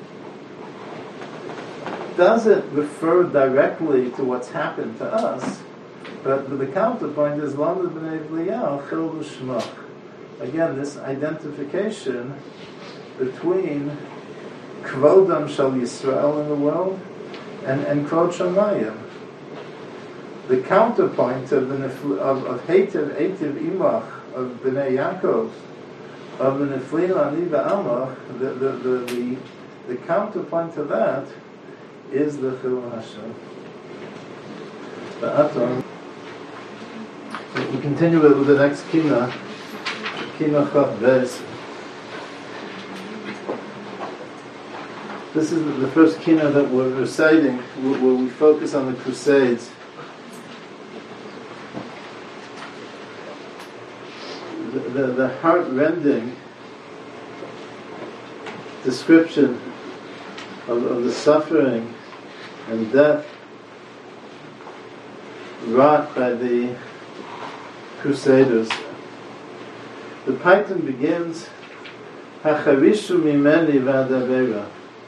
doesn't refer directly to what's happened to us, but the counterpoint is Lamed B'nai B'liyahu Chil V'Shmach. Again, this identification between Kvodam Shal Yisrael in the world and Kvod Shamayim. The counterpoint of Heitiv Eitiv Imach of B'nai Yaakov, of the Neflinu Ani V'amach, the counterpoint to that is the Chilul Hashem. We continue with the next Kina, Kina Chaf Beis. This is the first kina that we're reciting, where we focus on the Crusades. The heart-rending description of the suffering and death wrought by the Crusaders. The Paytan begins, Hacharishu mimeni v'adavera.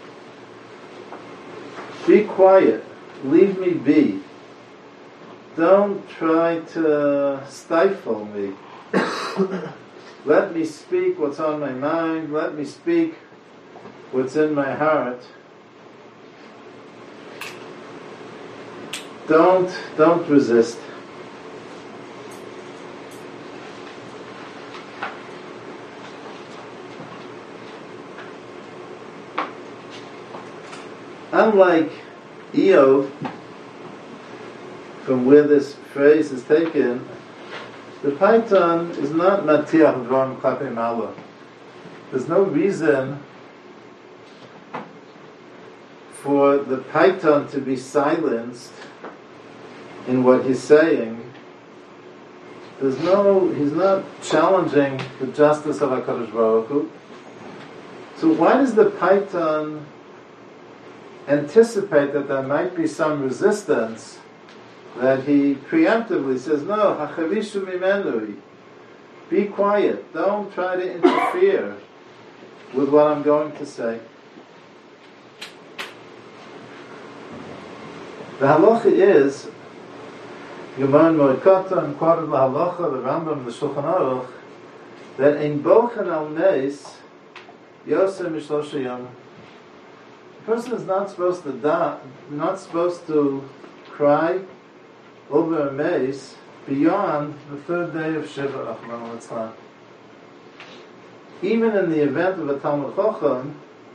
Be quiet, leave me be. Don't try to stifle me. Let me speak what's on my mind, let me speak what's in my heart. Don't resist. Unlike Eov, from where this phrase is taken, the Paytan is not matiach dvarim klapei mala. There's no reason for the Paytan to be silenced in what he's saying. He's not challenging the justice of HaKadosh Baruch Hu. So why does the Paytan anticipate that there might be some resistance, that he preemptively says, no, hachavishu mimenu, be quiet, don't try to interfere with what I'm going to say. The halacha is, Gemara in Moed Katan, quoted the halacha, the Rambam, the Shulchan Aruch, that in bochen al neis, yosem mishlosha yom. A person is not supposed to cry over a mace beyond the third day of Shiva, Rahman al-Islam. Even in the event of a Talmud Chacham,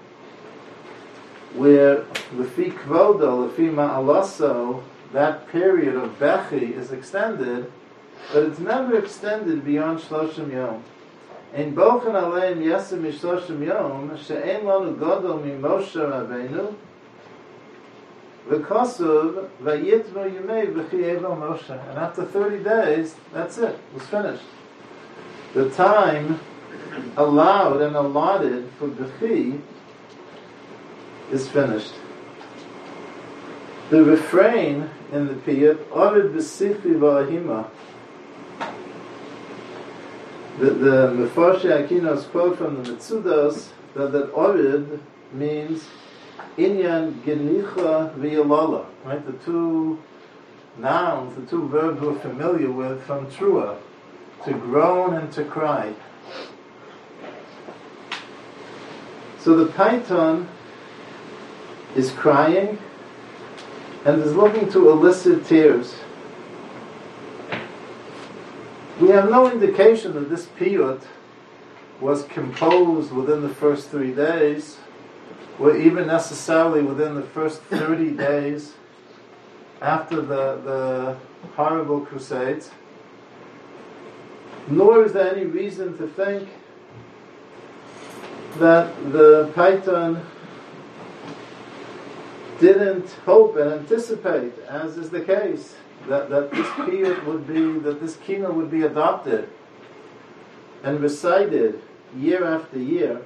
where lefi kvodo, lefi ma'alaso, that period of Bechi is extended, but it's never extended beyond Shloshim Yom. In bochen aleim yesem mishloshim yom, she'en lanu gadol mi Moshe Rabbeinu, v'kosuv v'yitnu yimei v'chiyevol Moshe. And after 30 days, that's it. It was finished. The time allowed and allotted for Bechi is finished. The refrain in the Piyut, Orid b'sichi v'ahima. The Mefarshei Akinos quote from the Metzudos that Orid means Inyan Genicha V'Yalala, right? The two nouns, the two verbs we're familiar with from Trua, to groan and to cry. So the Paytan is crying and is looking to elicit tears. We have no indication that this piyut was composed within the first 3 days, or even necessarily within the first 30 days after the horrible crusades. Nor is there any reason to think that the Paytan didn't hope and anticipate, as is the case, that this piyut would be, that this kina would be adopted and recited year after year.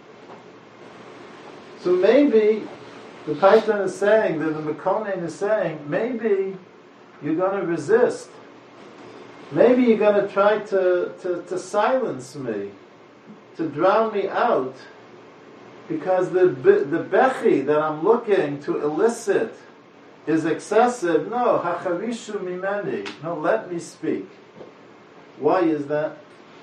So maybe the Paytan is saying, that the Mekonen is saying, maybe you're going to resist. Maybe you're going to try to silence me, to drown me out, because the bechi that I'm looking to elicit is excessive. No, hachavishu mimeni. No, let me speak. Why is that?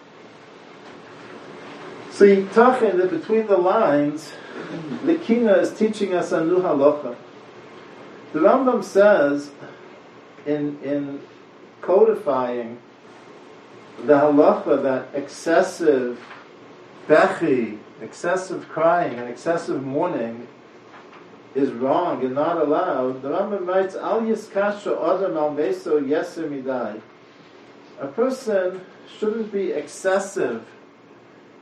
So Yitachin, that between the lines, the Kina is teaching us a new halacha. The Rambam says, in codifying the halacha that excessive bechi, excessive crying, and excessive mourning is wrong and not allowed, the Rambam writes, Al yiskasha adam al meso yeser midai. A person shouldn't be excessive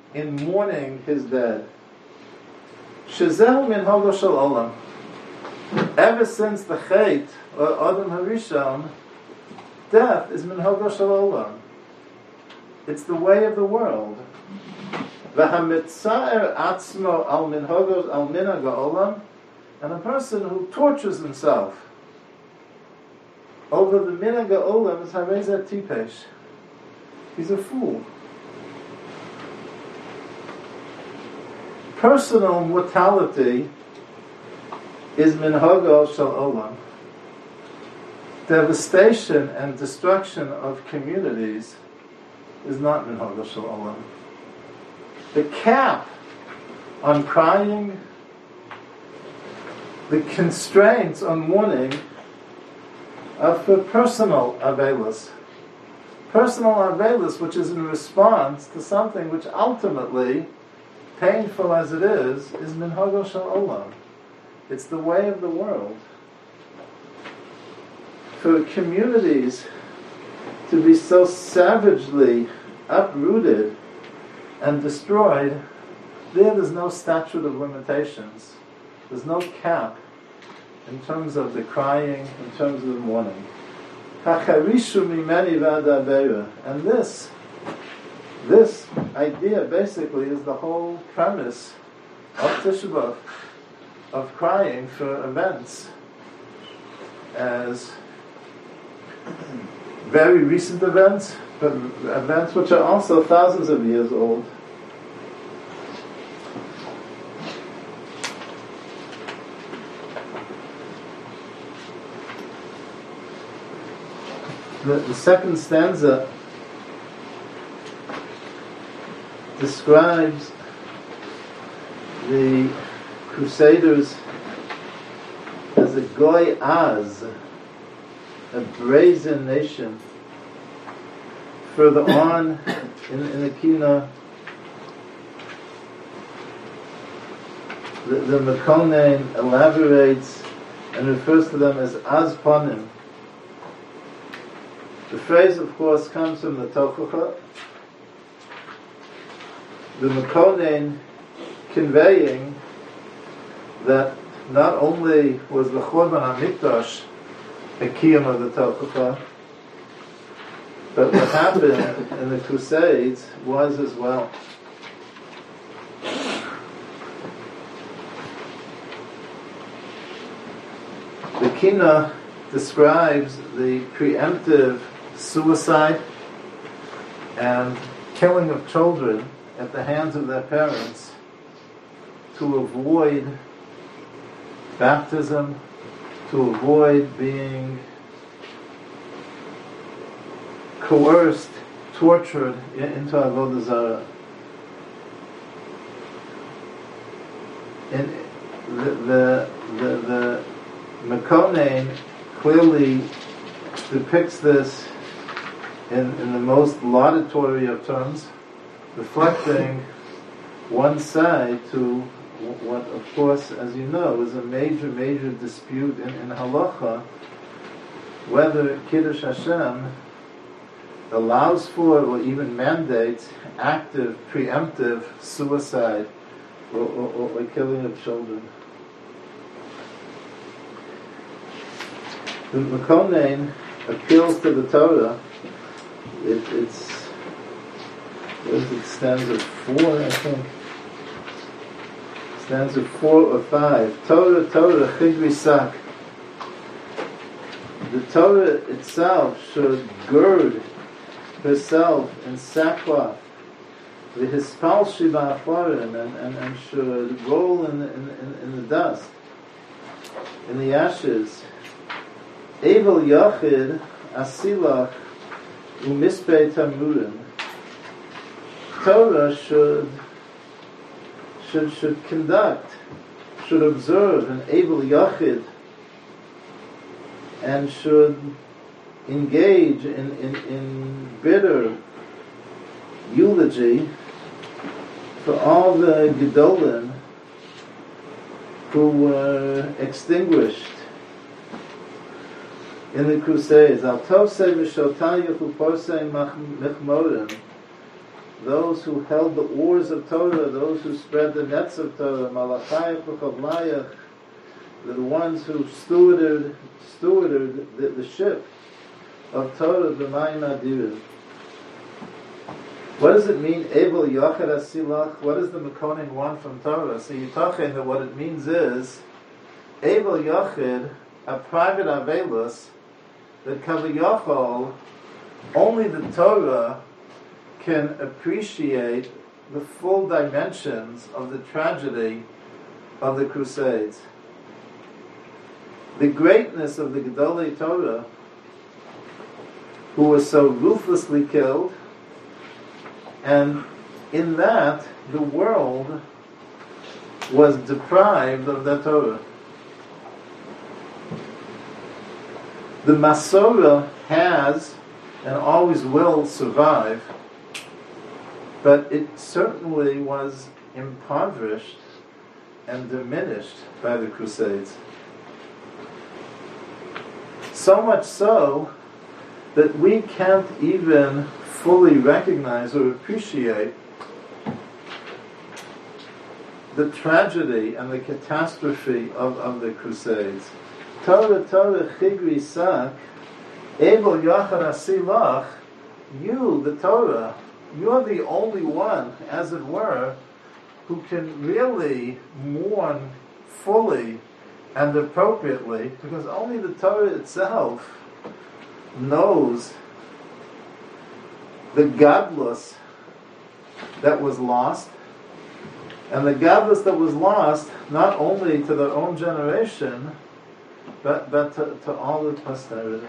in mourning his dead. Shezehu min hogo shel olam. Ever since the Chet, or Adam Harishon, death is min hogo shel olam. It's the way of the world. V'hamitzaer atzmo al minhagos al minhag ha'olam, and a person who tortures himself over the minhag ha'olam is harezeh tipesh. He's a fool. Personal mortality is minhago shel olam. Devastation and destruction of communities is not minhago shel olam. The cap on crying, the constraints on mourning are for personal avelus. Personal avelus, which is in response to something which ultimately, painful as it is minhago shel olam. It's the way of the world. For communities to be so savagely uprooted and destroyed, there's no statute of limitations. There's no cap in terms of the crying, in terms of the mourning. Hacharishu mimeni v'ad aveira. And this idea basically is the whole premise of Tisha B'Av, of crying for events as very recent events, but events which are also thousands of years old. The second stanza describes the Crusaders as a goy az, a brazen nation. Further on in the Kina, the Mekonen elaborates and refers to them as azponim. The phrase, of course, comes from the Tochacha. The Mekonen conveying that not only was the Churban HaMikdash a kiyum of the Tochacha, but what happened in the Crusades was as well. The Kina describes the preemptive suicide and killing of children at the hands of their parents to avoid baptism, to avoid being coerced, tortured into Avodah Zarah. And the Mekonen clearly depicts this in the most laudatory of terms, reflecting one side to what, of course, as you know, is a major dispute in halacha, whether Kiddush Hashem allows for or even mandates active, preemptive suicide or killing of children. The Mekonen appeals to the Torah. It's stanza 4, I think. Stanza 4 or 5. Torah, chigri sak. The Torah itself should gird herself in sackcloth, the hispal shiva afarim, and should roll in the dust, in the ashes. Evel yachid asilach umispei tamurim. Torah should conduct, should observe an Evel yachid, and should engage in bitter eulogy for all the Gedolim who were extinguished in the Crusades. Al Tosei v'Shotayach u'Porsei Mechmorim. those who held the oars of Torah, those who spread the nets of Torah, Malachai Puchavlayach, the ones who stewarded the ship of Torah, B'mayim Adirim. What does it mean, Evel Yochad Asilach? What does the Mekonin want from Torah? So Yitachin, that what it means is, Evel Yochid, a private Avelus, that Kaviyachol, only the Torah can appreciate the full dimensions of the tragedy of the Crusades. The greatness of the Gedolei Torah, who was so ruthlessly killed, and in that the world was deprived of that Torah. The Masorah has and always will survive, but it certainly was impoverished and diminished by the Crusades. So much so that we can't even fully recognize or appreciate the tragedy and the catastrophe of the Crusades. Torah chigri sak, Evel Yachad Asilach, you, the Torah, you're the only one, as it were, who can really mourn fully and appropriately, because only the Torah itself knows the gadlus that was lost, and the gadlus that was lost not only to their own generation, but to all of posterity.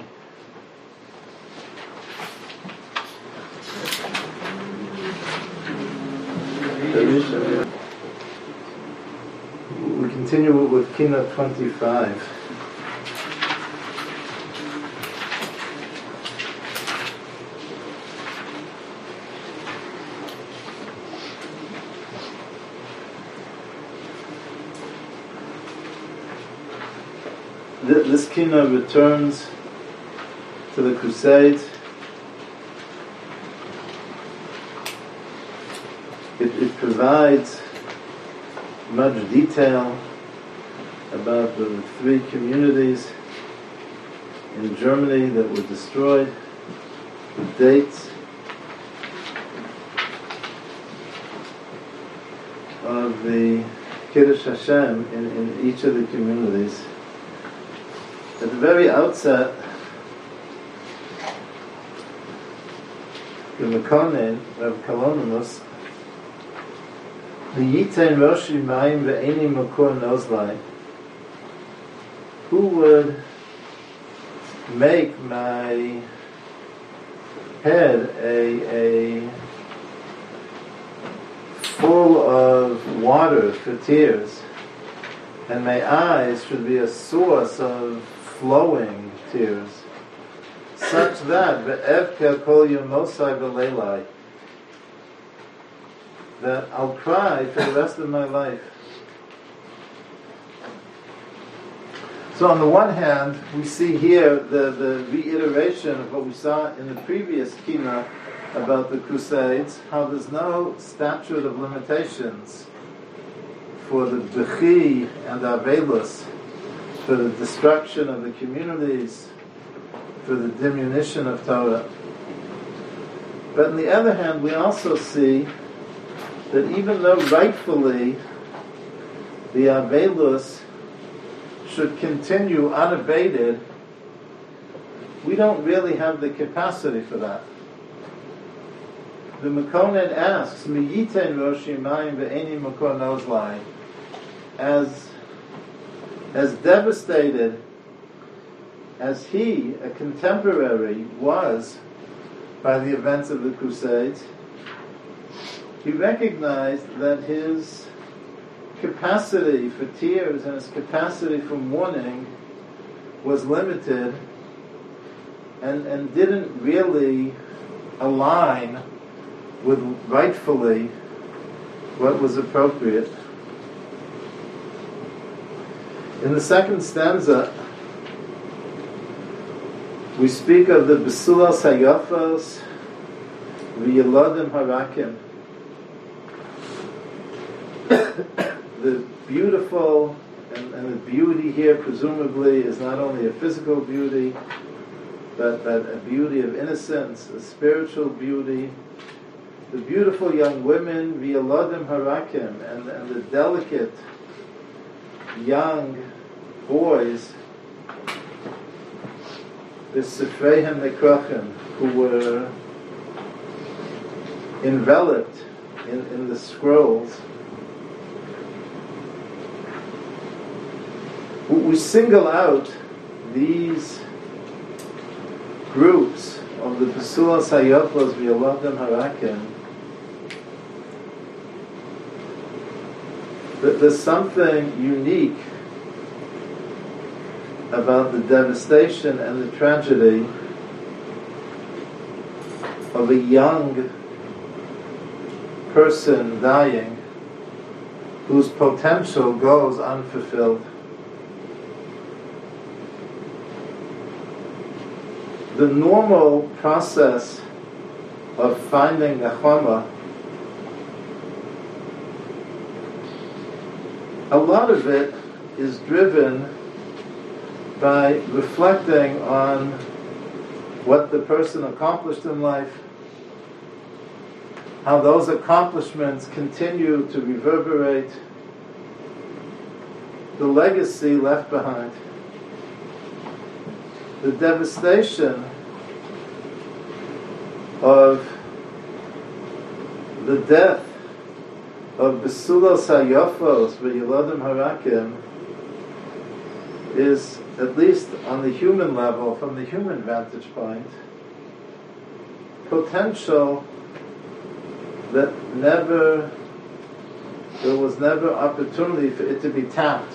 We continue with Keynote 25. This keynote returns to the Crusades. It provides much detail about the three communities in Germany that were destroyed, the dates of the Kiddush Hashem in each of the communities. At the very outset, the Mekonin of Kalonimus, the Yitain Roshi Mayim Ve'eni Makor Nozlai, who would make my head a full of water for tears, and my eyes should be a source of flowing tears, such that ve'evka kol yomosai v'leilai, that I'll cry for the rest of my life. So on the one hand, we see here the reiteration of what we saw in the previous keynote about the Crusades, how there's no statute of limitations for the Bechi and the Avelus, for the destruction of the communities, for the diminution of Torah. But on the other hand, we also see that even though rightfully the Avelus should continue unabated, we don't really have the capacity for that. The Mekonin asks, Mi yiten roshi mayim ve'eni makor nozlai, as devastated as he, a contemporary, was by the events of the Crusades, he recognized that his capacity for tears and his capacity for mourning was limited and didn't really align with rightfully what was appropriate. In the second stanza, we speak of the Besulas Hayafos, v'yeladim harakim. The beautiful, and the beauty here presumably is not only a physical beauty, but a beauty of innocence, a spiritual beauty. The beautiful young women, v'yeladim harakim, and the delicate young boys, the Sifreihem Nekrachim, who were enveloped in the scrolls. We single out these groups of the Pesulas Hayotlos V'yeladim Harakim. There's something unique about the devastation and the tragedy of a young person dying whose potential goes unfulfilled. The normal process of finding nechama, a lot of it is driven by reflecting on what the person accomplished in life, how those accomplishments continue to reverberate, the legacy left behind. The devastation of the death of Besulos Hayofos v'Yeladim Harakim is, at least on the human level, from the human vantage point, potential that there was never opportunity for it to be tapped.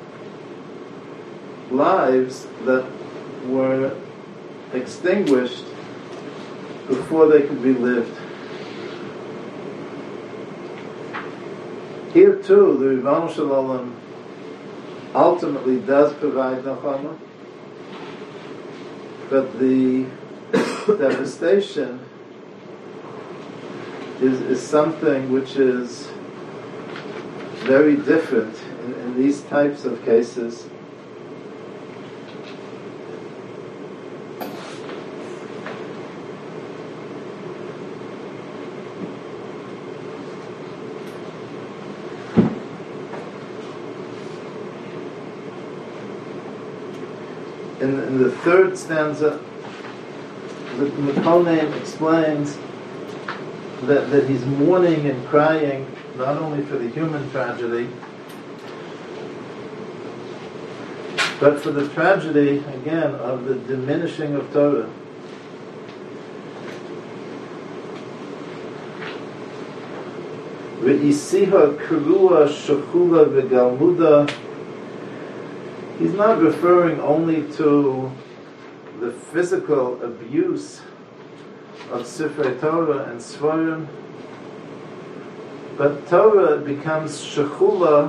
Lives that were extinguished before they could be lived. Here too, the Ribbono Shel Olam ultimately does provide nechama, but the devastation is something which is very different in these types of cases. In the third stanza, the Mekonim explains that he's mourning and crying not only for the human tragedy, but for the tragedy, again, of the diminishing of Torah. V'isiha kerua shechula v'galmuda. He's not referring only to the physical abuse of Sifrei Torah and Svarim, but Torah becomes shechula,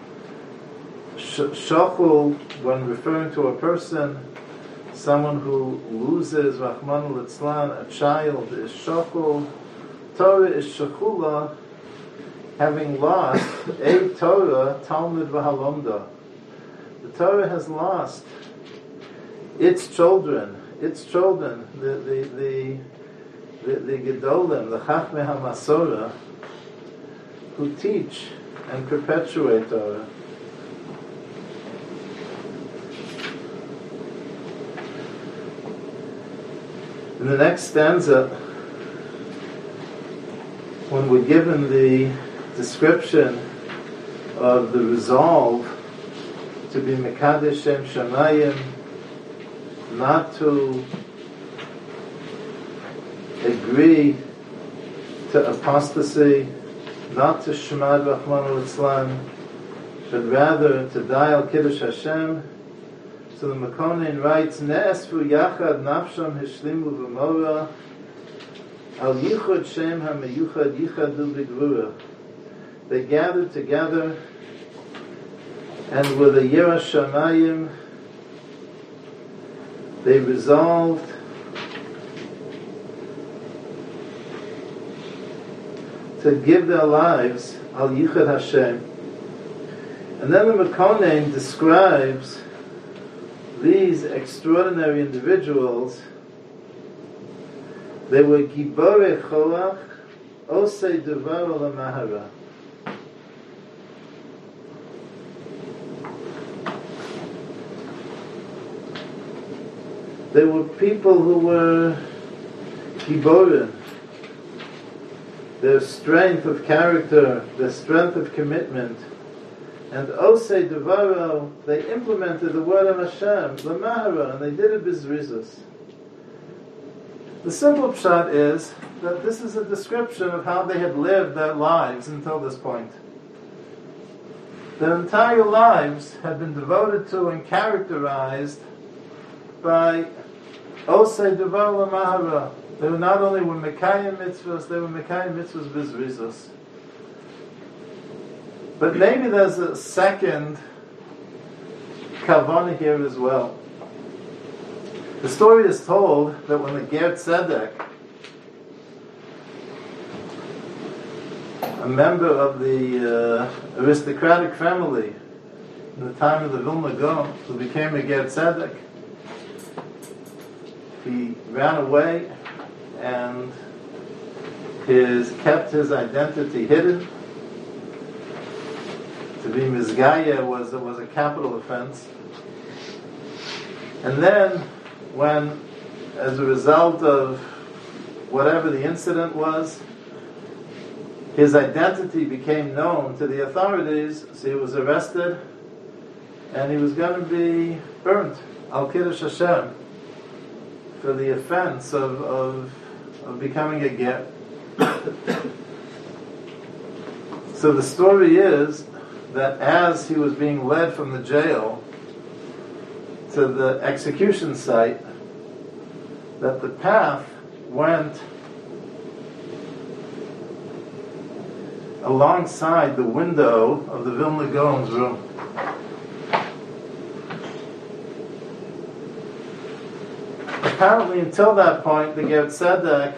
shachul, when referring to a person, someone who loses, Rahman al-Itzlan, a child is shachul. Torah is shechula, having lost a Torah, Talmud v'halomda. The Torah has lost its children, the Gedolim, the Chachmei HaMasorah, who teach and perpetuate Torah. In the next stanza, when we're given the description of the resolve to be Mekadesh Shem Shamayim, not to agree to apostasy, not to Shemad Rahman al-Islam, but rather to die al Kiddush Hashem. So the Mekonim writes, Ne'esfu yachad nafsham hishlimu v'mora al yichud Shem ha-meyuchad yichadu b'gvura. They gathered together, and with a Yirah Shamayim, they resolved to give their lives al Yichud Hashem. And then the Mekonen describes these extraordinary individuals. They were Giborei Choach, Osei Devar L'Mahara. They were people who were Giborim. Their strength of character, their strength of commitment. And Osei Devaro, they implemented the word of Hashem, L'Mahara, and they did it b'zrizus. The simple pshat is that this is a description of how they had lived their lives until this point. Their entire lives had been devoted to and characterized by Osei Devaro L'Mahara. They were not only were Mekayim mitzvahs, they were Mekayim mitzvahs b'zrizus. But maybe there's a second kavanah here as well. The story is told that when the Ger Tzedek, a member of the aristocratic family in the time of the Vilna Gaon, who became a Ger Tzedek, he ran away and kept his identity hidden. To be Mizgaya was a capital offense. And then, when, as a result of whatever the incident was, his identity became known to the authorities, so he was arrested, and he was going to be burnt, al Kiddush Hashem, for the offense of becoming a ger. So the story is that as he was being led from the jail to the execution site, that the path went alongside the window of the Vilna Gaon's room. Apparently, until that point, the Ger Tzedek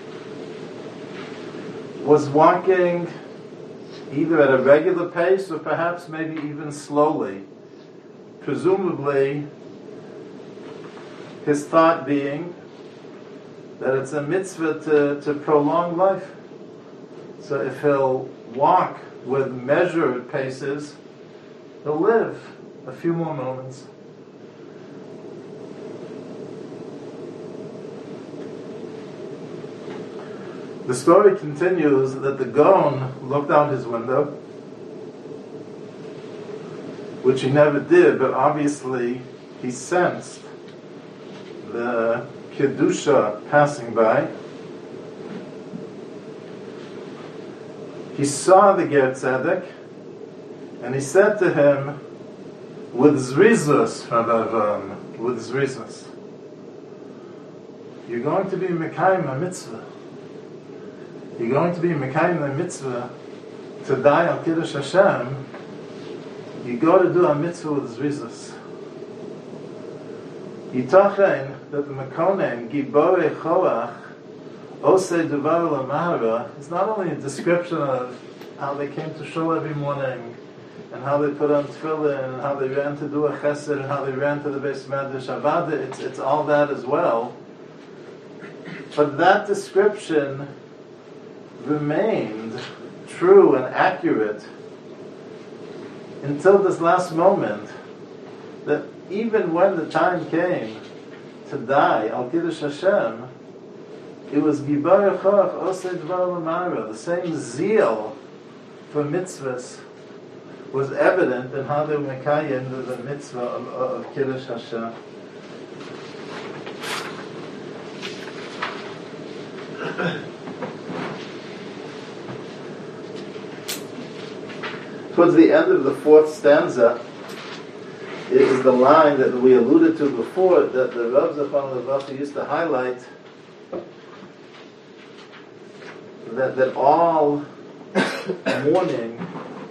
was walking either at a regular pace or perhaps maybe even slowly. Presumably, his thought being that it's a mitzvah to prolong life. So if he'll walk with measured paces, he'll live a few more moments. The story continues that the Gaon looked out his window, which he never did, but obviously he sensed the Kedusha passing by. He saw the Ger Tzedek, and he said to him, with zrizus, Rabbi, with zrizus, you're going to be Mekayim a mitzvah. You're going to be Mekayim a mitzvah to die al Kiddush Hashem. You go to do a mitzvah with zrizus. Yitachen that the Mekonen Giborei Choach Osei Devar L'Mahara is not only a description of how they came to shul every morning, and how they put on tefillin, and how they ran to do a chesed, and how they ran to the Beis Medrash Avada. It's all that as well. But that description remained true and accurate until this last moment, that even when the time came to die al Kiddush Hashem, it was Giborei Choach Osei Devar L'Mahara. The same zeal for mitzvahs was evident in how they were mekayim the mitzvah of Kiddush Hashem. Towards the end of the fourth stanza is the line that we alluded to before, that the Rav Zechron Levavsky used to highlight, that all mourning,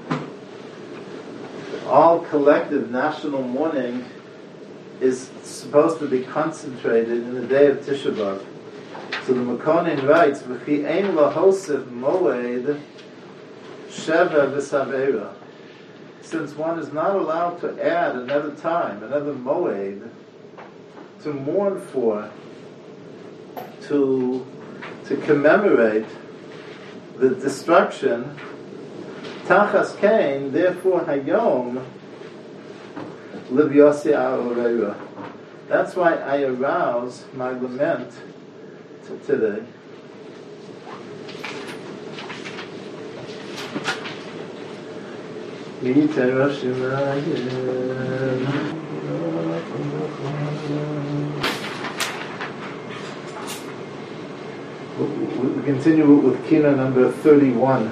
all collective national mourning is supposed to be concentrated in the day of Tisha B'Av. So the Mekonin writes, "V'chi ein lahosef moed sheva v'saveira." Since one is not allowed to add another time, another moed, to mourn for, to commemorate the destruction, Tachas Kain, therefore Hayom, Liv Yossi A'oreira. That's why I arouse my lament today. We continue with Kina number 31.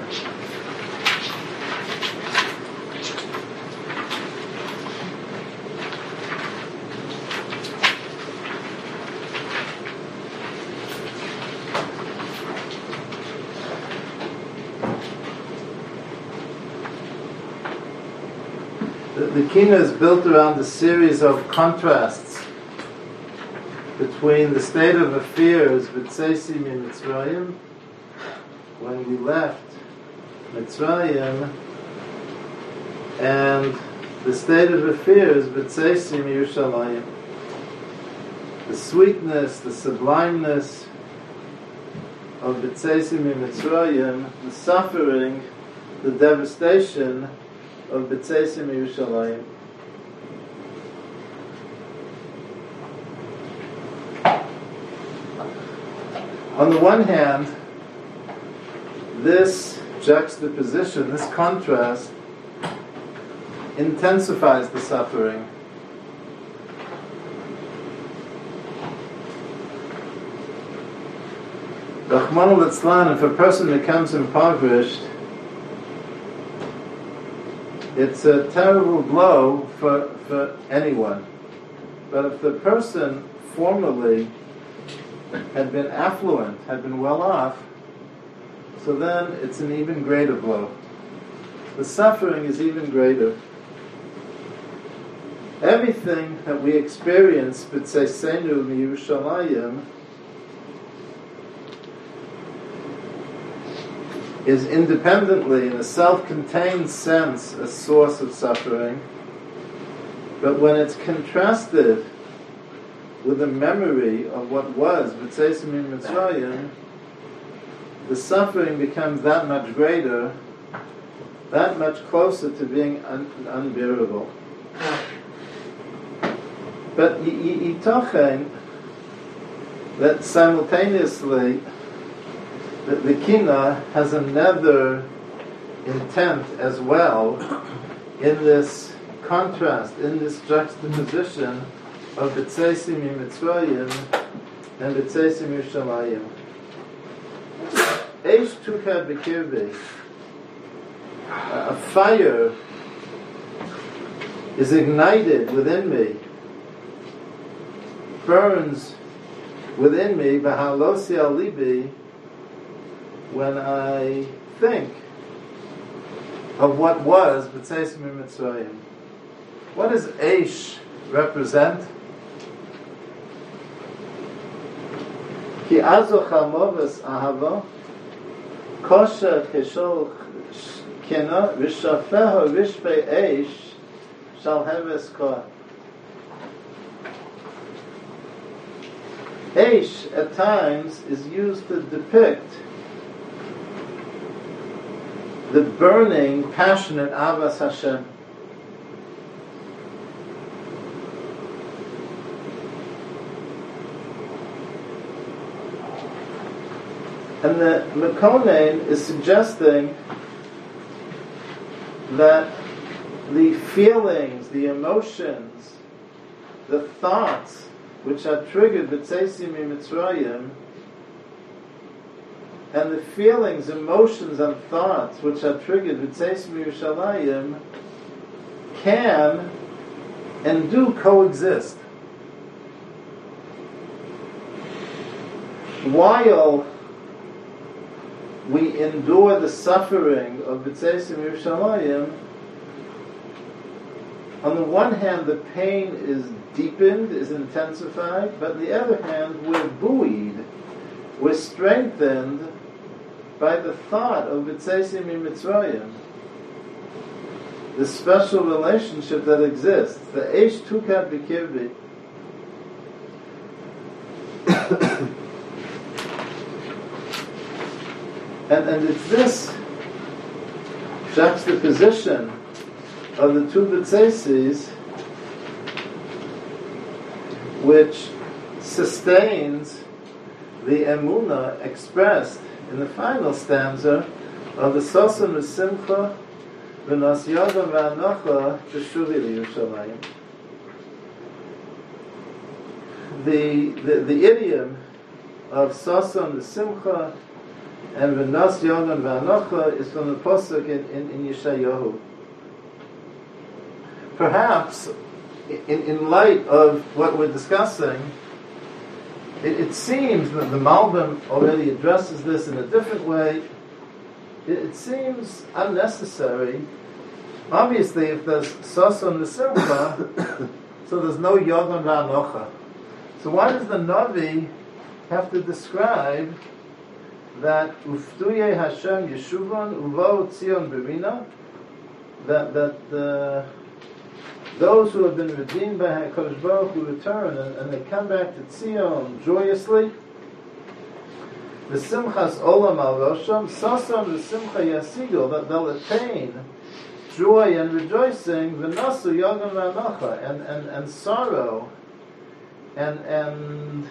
The Kina is built around a series of contrasts between the state of affairs B'Tzeisim in Mitzrayim, when we left Mitzrayim, and the state of affairs B'Tzeisim Yerushalayim. The sweetness, the sublimeness of B'Tzeisim in Mitzrayim, the suffering, the devastation of B'Tzeisim Yerushalayim. On the one hand, this juxtaposition, this contrast, intensifies the suffering. Rachmana litzlan, if a person becomes impoverished, it's a terrible blow for anyone. But if the person formerly had been affluent, had been well off, so then it's an even greater blow. The suffering is even greater. Everything that we experience, b'tzeisenu miyushalayim, is independently, in a self-contained sense, a source of suffering. But when it's contrasted with the memory of what was B'Tzeisim in Mitzrayim, the suffering becomes that much greater, that much closer to being unbearable. But yitochen that simultaneously the Kina has another intent as well in this contrast, in this juxtaposition of B'Tzeisim Mitzrayim and B'Tzeisim Yerushalayim. Eish tukad b'kirbi. A fire is ignited within me, burns within me, v'halosi al libi, when I think of what was B'Tzeisim Mitzrayim. What does Eish represent? Ki azo chamovas ahava kosher keshol kena v'shafeho v'shpei Eish shal heves koh. Eish at times is used to depict the burning, passionate Avas Hashem. And the Mekonen is suggesting that the feelings, the emotions, the thoughts which are triggered B'Tzeisim Mitzrayim, and the feelings, emotions, and thoughts which are triggered B'Tzeisim Yerushalayim can and do coexist. While we endure the suffering of B'Tzeisim Yerushalayim, on the one hand the pain is deepened, is intensified, but on the other hand we're buoyed were strengthened by the thought of B'tzeisim Mitzrayim, the special relationship that exists, the Eish Tukat B'Kirbi. and it's this juxtaposition of the two B'tzeisis which sustains the Emunah expressed in the final stanza of the Sason V'Simcha V'Nas Yodam V'Anocha T'Shuvi L'Yerushalayim. The idiom of Sason V'Simcha and V'Nas Yodam V'Anocha is from the Pasuk in Yeshayahu. Perhaps, in light of what we're discussing, it seems that the Malbim already addresses this in a different way. It seems unnecessary. Obviously, if there's Sason V'Simcha, so there's no Yodam V'Anocha. So why does the Navi have to describe that Uftuye Hashem Yeshuvan Uvo Tzion Berina, that those who have been redeemed by HaKadosh Baruch Hu return and they come back to Tzion joyously. The Simchas Olam Al Rosham, Sason the Simcha Yasigel, that they'll attain joy and rejoicing, V'nasu Yodam V'Anocha, and sorrow and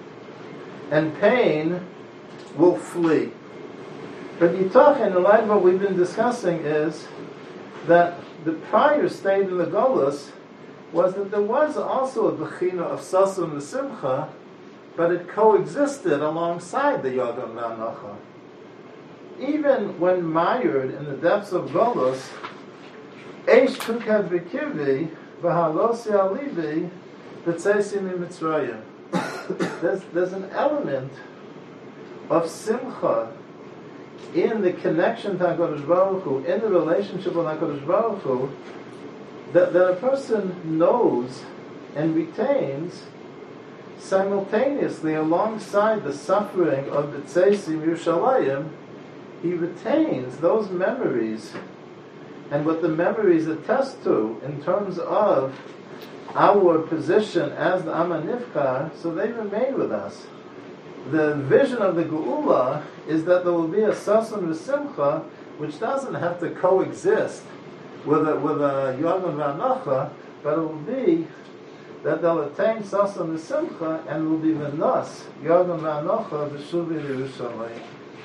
pain will flee. But Yitachin, in light of what we've been discussing, is that the prior state in the Golus was that there was also a Bechina of Sason and Simcha, but it coexisted alongside the Yodam V'Anocha. Even when mired in the depths of Golus, Eish Tukat B'Kirvi V'Halos Ya'alivi B'Tzeisim Mitzrayim. There's an element of Simcha in the connection to HaKadosh Baruch Hu, in the relationship with HaKadosh Baruch Hu, that a person knows and retains simultaneously alongside the suffering of the B'tzeisim Yerushalayim. He retains those memories and what the memories attest to in terms of our position as the Am HaNivchar, so they remain with us. The vision of the Geula is that there will be a Sason V'Simcha which doesn't have to coexist with a Yodam V'Anocha, but it will be that they'll attain Sason V'Simcha and will be V'Nas Yodam V'Anocha V'Shuvi L'Yerushalayim.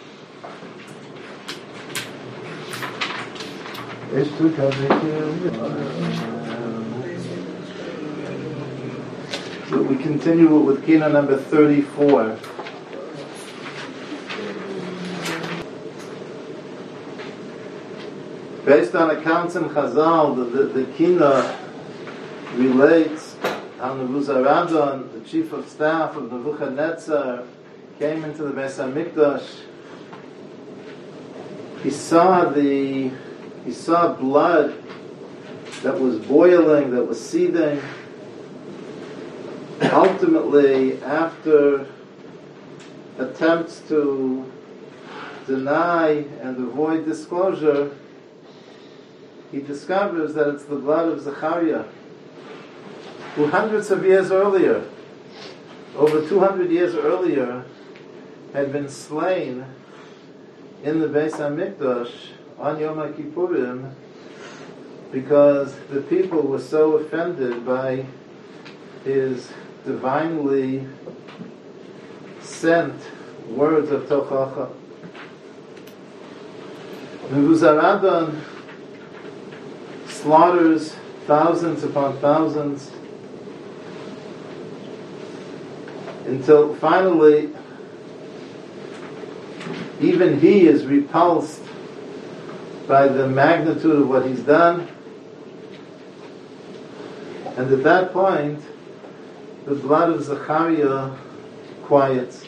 We continue with Kina number 34. Based on accounts in Chazal, the Kina relates how Nebuzaradan, the chief of staff of Nebuchadnezzar, came into the Beis HaMikdash. He saw blood that was boiling, that was seething. Ultimately, after attempts to deny and avoid disclosure, he discovers that it's the blood of Zechariah, who hundreds of years earlier, over 200 years earlier, had been slain in the Beis HaMikdash on Yom HaKippurim because the people were so offended by his divinely sent words of Tochacha. Nebuzaradan slaughters thousands upon thousands until finally even he is repulsed by the magnitude of what he's done, and at that point the blood of Zechariah quiets.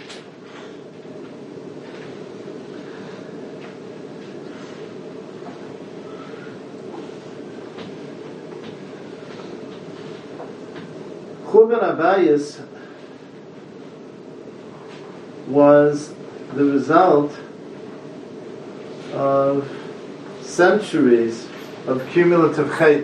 Churban Abayis was the result of centuries of cumulative chait.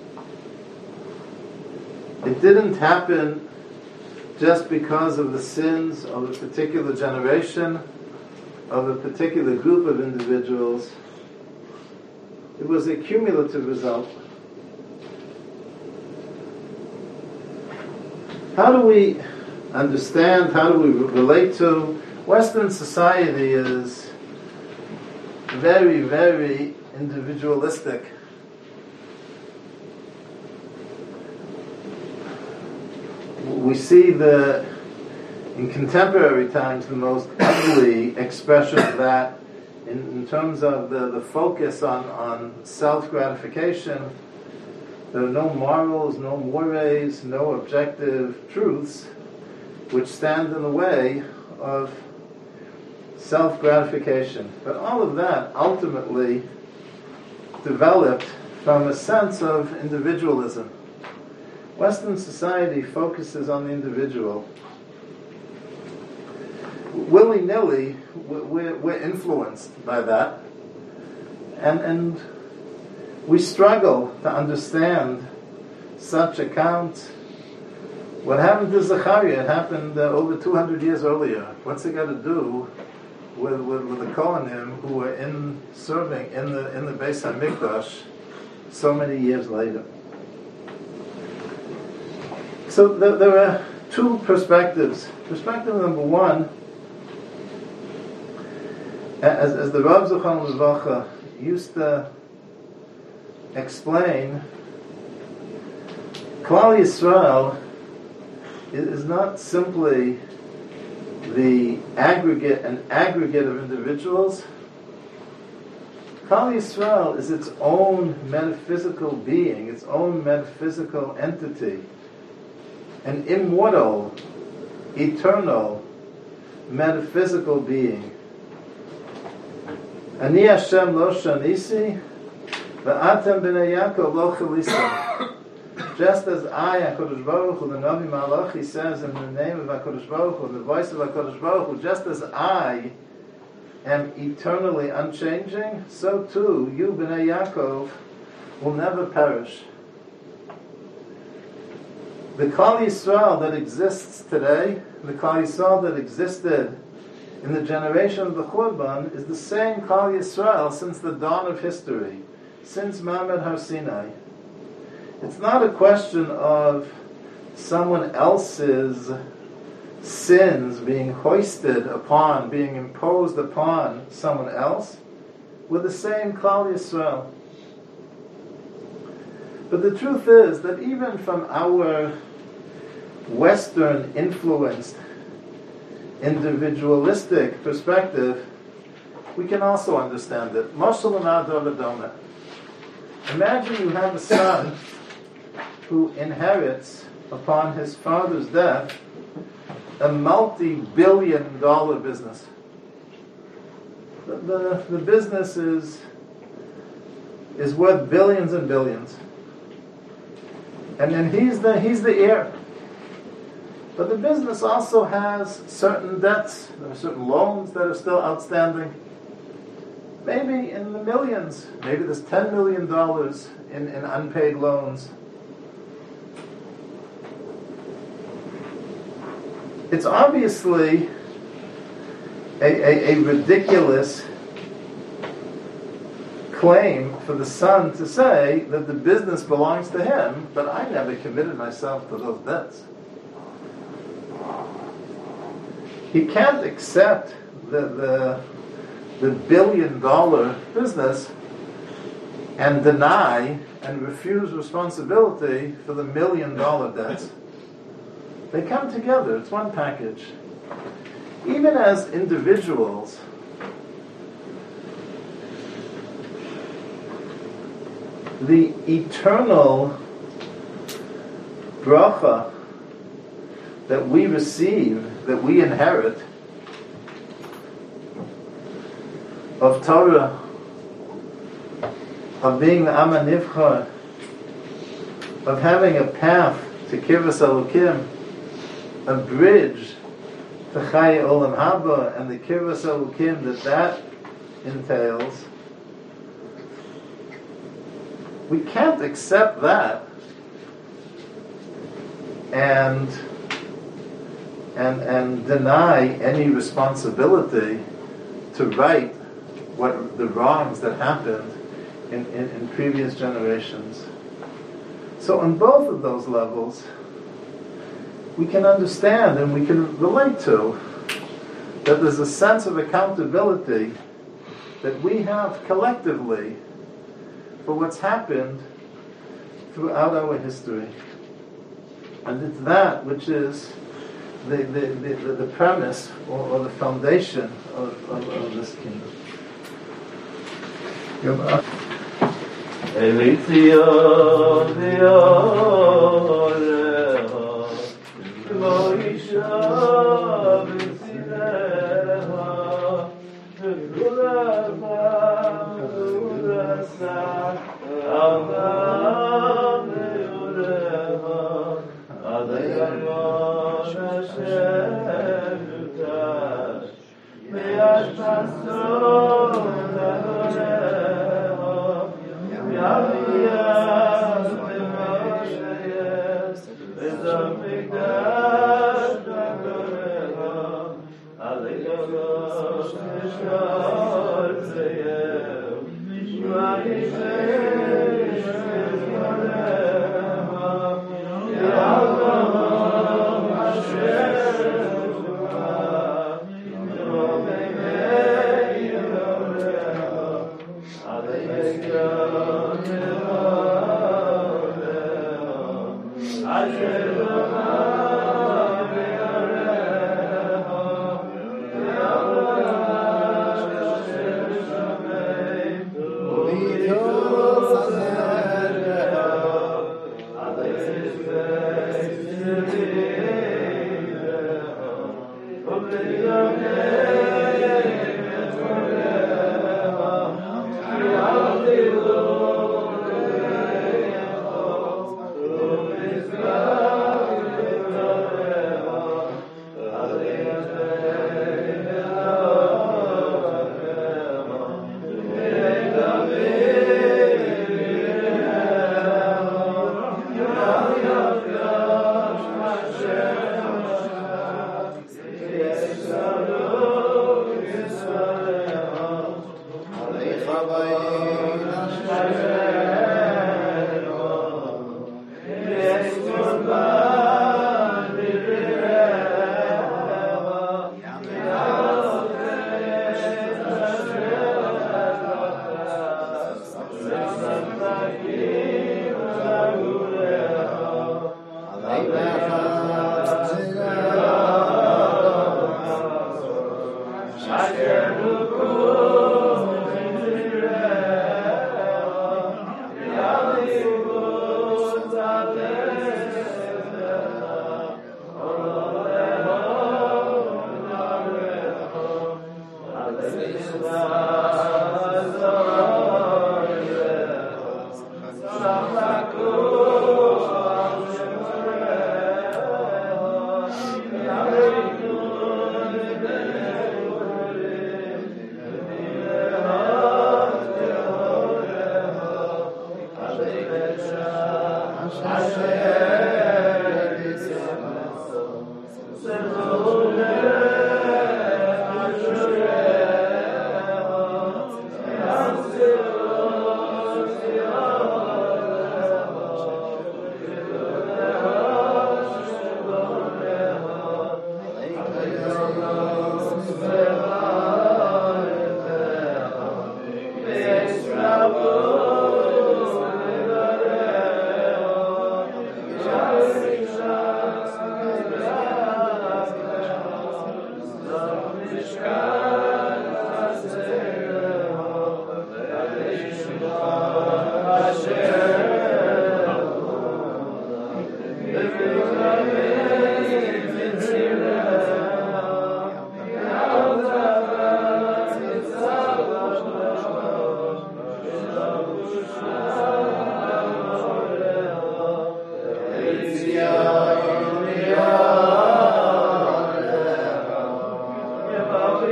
It didn't happen just because of the sins of a particular generation, of a particular group of individuals. It was a cumulative result. How do we understand, how do we relate to? Western society is very, very individualistic. We see in contemporary times, the most ugly expression of that in terms of the focus on self-gratification. There are no morals, no mores, no objective truths which stand in the way of self-gratification. But all of that ultimately developed from a sense of individualism. Western society focuses on the individual. Willy-nilly, we're influenced by that. And we struggle to understand such accounts. What happened to Zechariah? It happened over 200 years earlier. What's it got to do with the Kohanim who were serving in the Beis HaMikdash so many years later? So there are two perspectives. Perspective number one, as the Rav Zechariah Levracha used to explain, Klal Yisrael is not simply an aggregate of individuals. Klal Yisrael is its own metaphysical being, its own metaphysical entity, an immortal, eternal, metaphysical being. Ani Hashem lo shanisi, v'atem b'nei Yaakov lo chalisam. Just as I, HaKadosh Baruch Hu, the Navi Malachi says in the name of HaKadosh Baruch Hu, the voice of HaKadosh Baruch Hu, just as I am eternally unchanging, so too you, B'nai Yaakov, will never perish. The Klal Yisrael that exists today, the Klal Yisrael that existed in the generation of the Churban, is the same Klal Yisrael since the dawn of history, since Ma'amad Har Sinai. It's not a question of someone else's sins being hoisted upon, being imposed upon someone else. We're the same Klal Yisrael. But the truth is that even from our Western influenced, individualistic perspective, we can also understand it. Moshel Adar Ladoma. Imagine you have a son who inherits upon his father's death a multi-billion-dollar business. The business is worth billions and billions, and then he's the heir. But the business also has certain debts. There are certain loans that are still outstanding. Maybe in the millions. Maybe there's $10 million in unpaid loans. It's obviously a ridiculous claim for the son to say that the business belongs to him, but I never committed myself to those debts. He can't accept the billion-dollar business and deny and refuse responsibility for the $1 million debts. They come together. It's one package. Even as individuals, the eternal bracha that we receive, that we inherit, of Torah, of being the Am HaNivchar, of having a path to Kivrus Elokim, a bridge to Techaya Olam Haba and the Kirvas Elokim that entails, we can't accept that and deny any responsibility to right what the wrongs that happened in previous generations. So on both of those levels, we can understand and we can relate to that there's a sense of accountability that we have collectively for what's happened throughout our history. And it's that which is the premise or the foundation of this kingdom.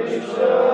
Krishna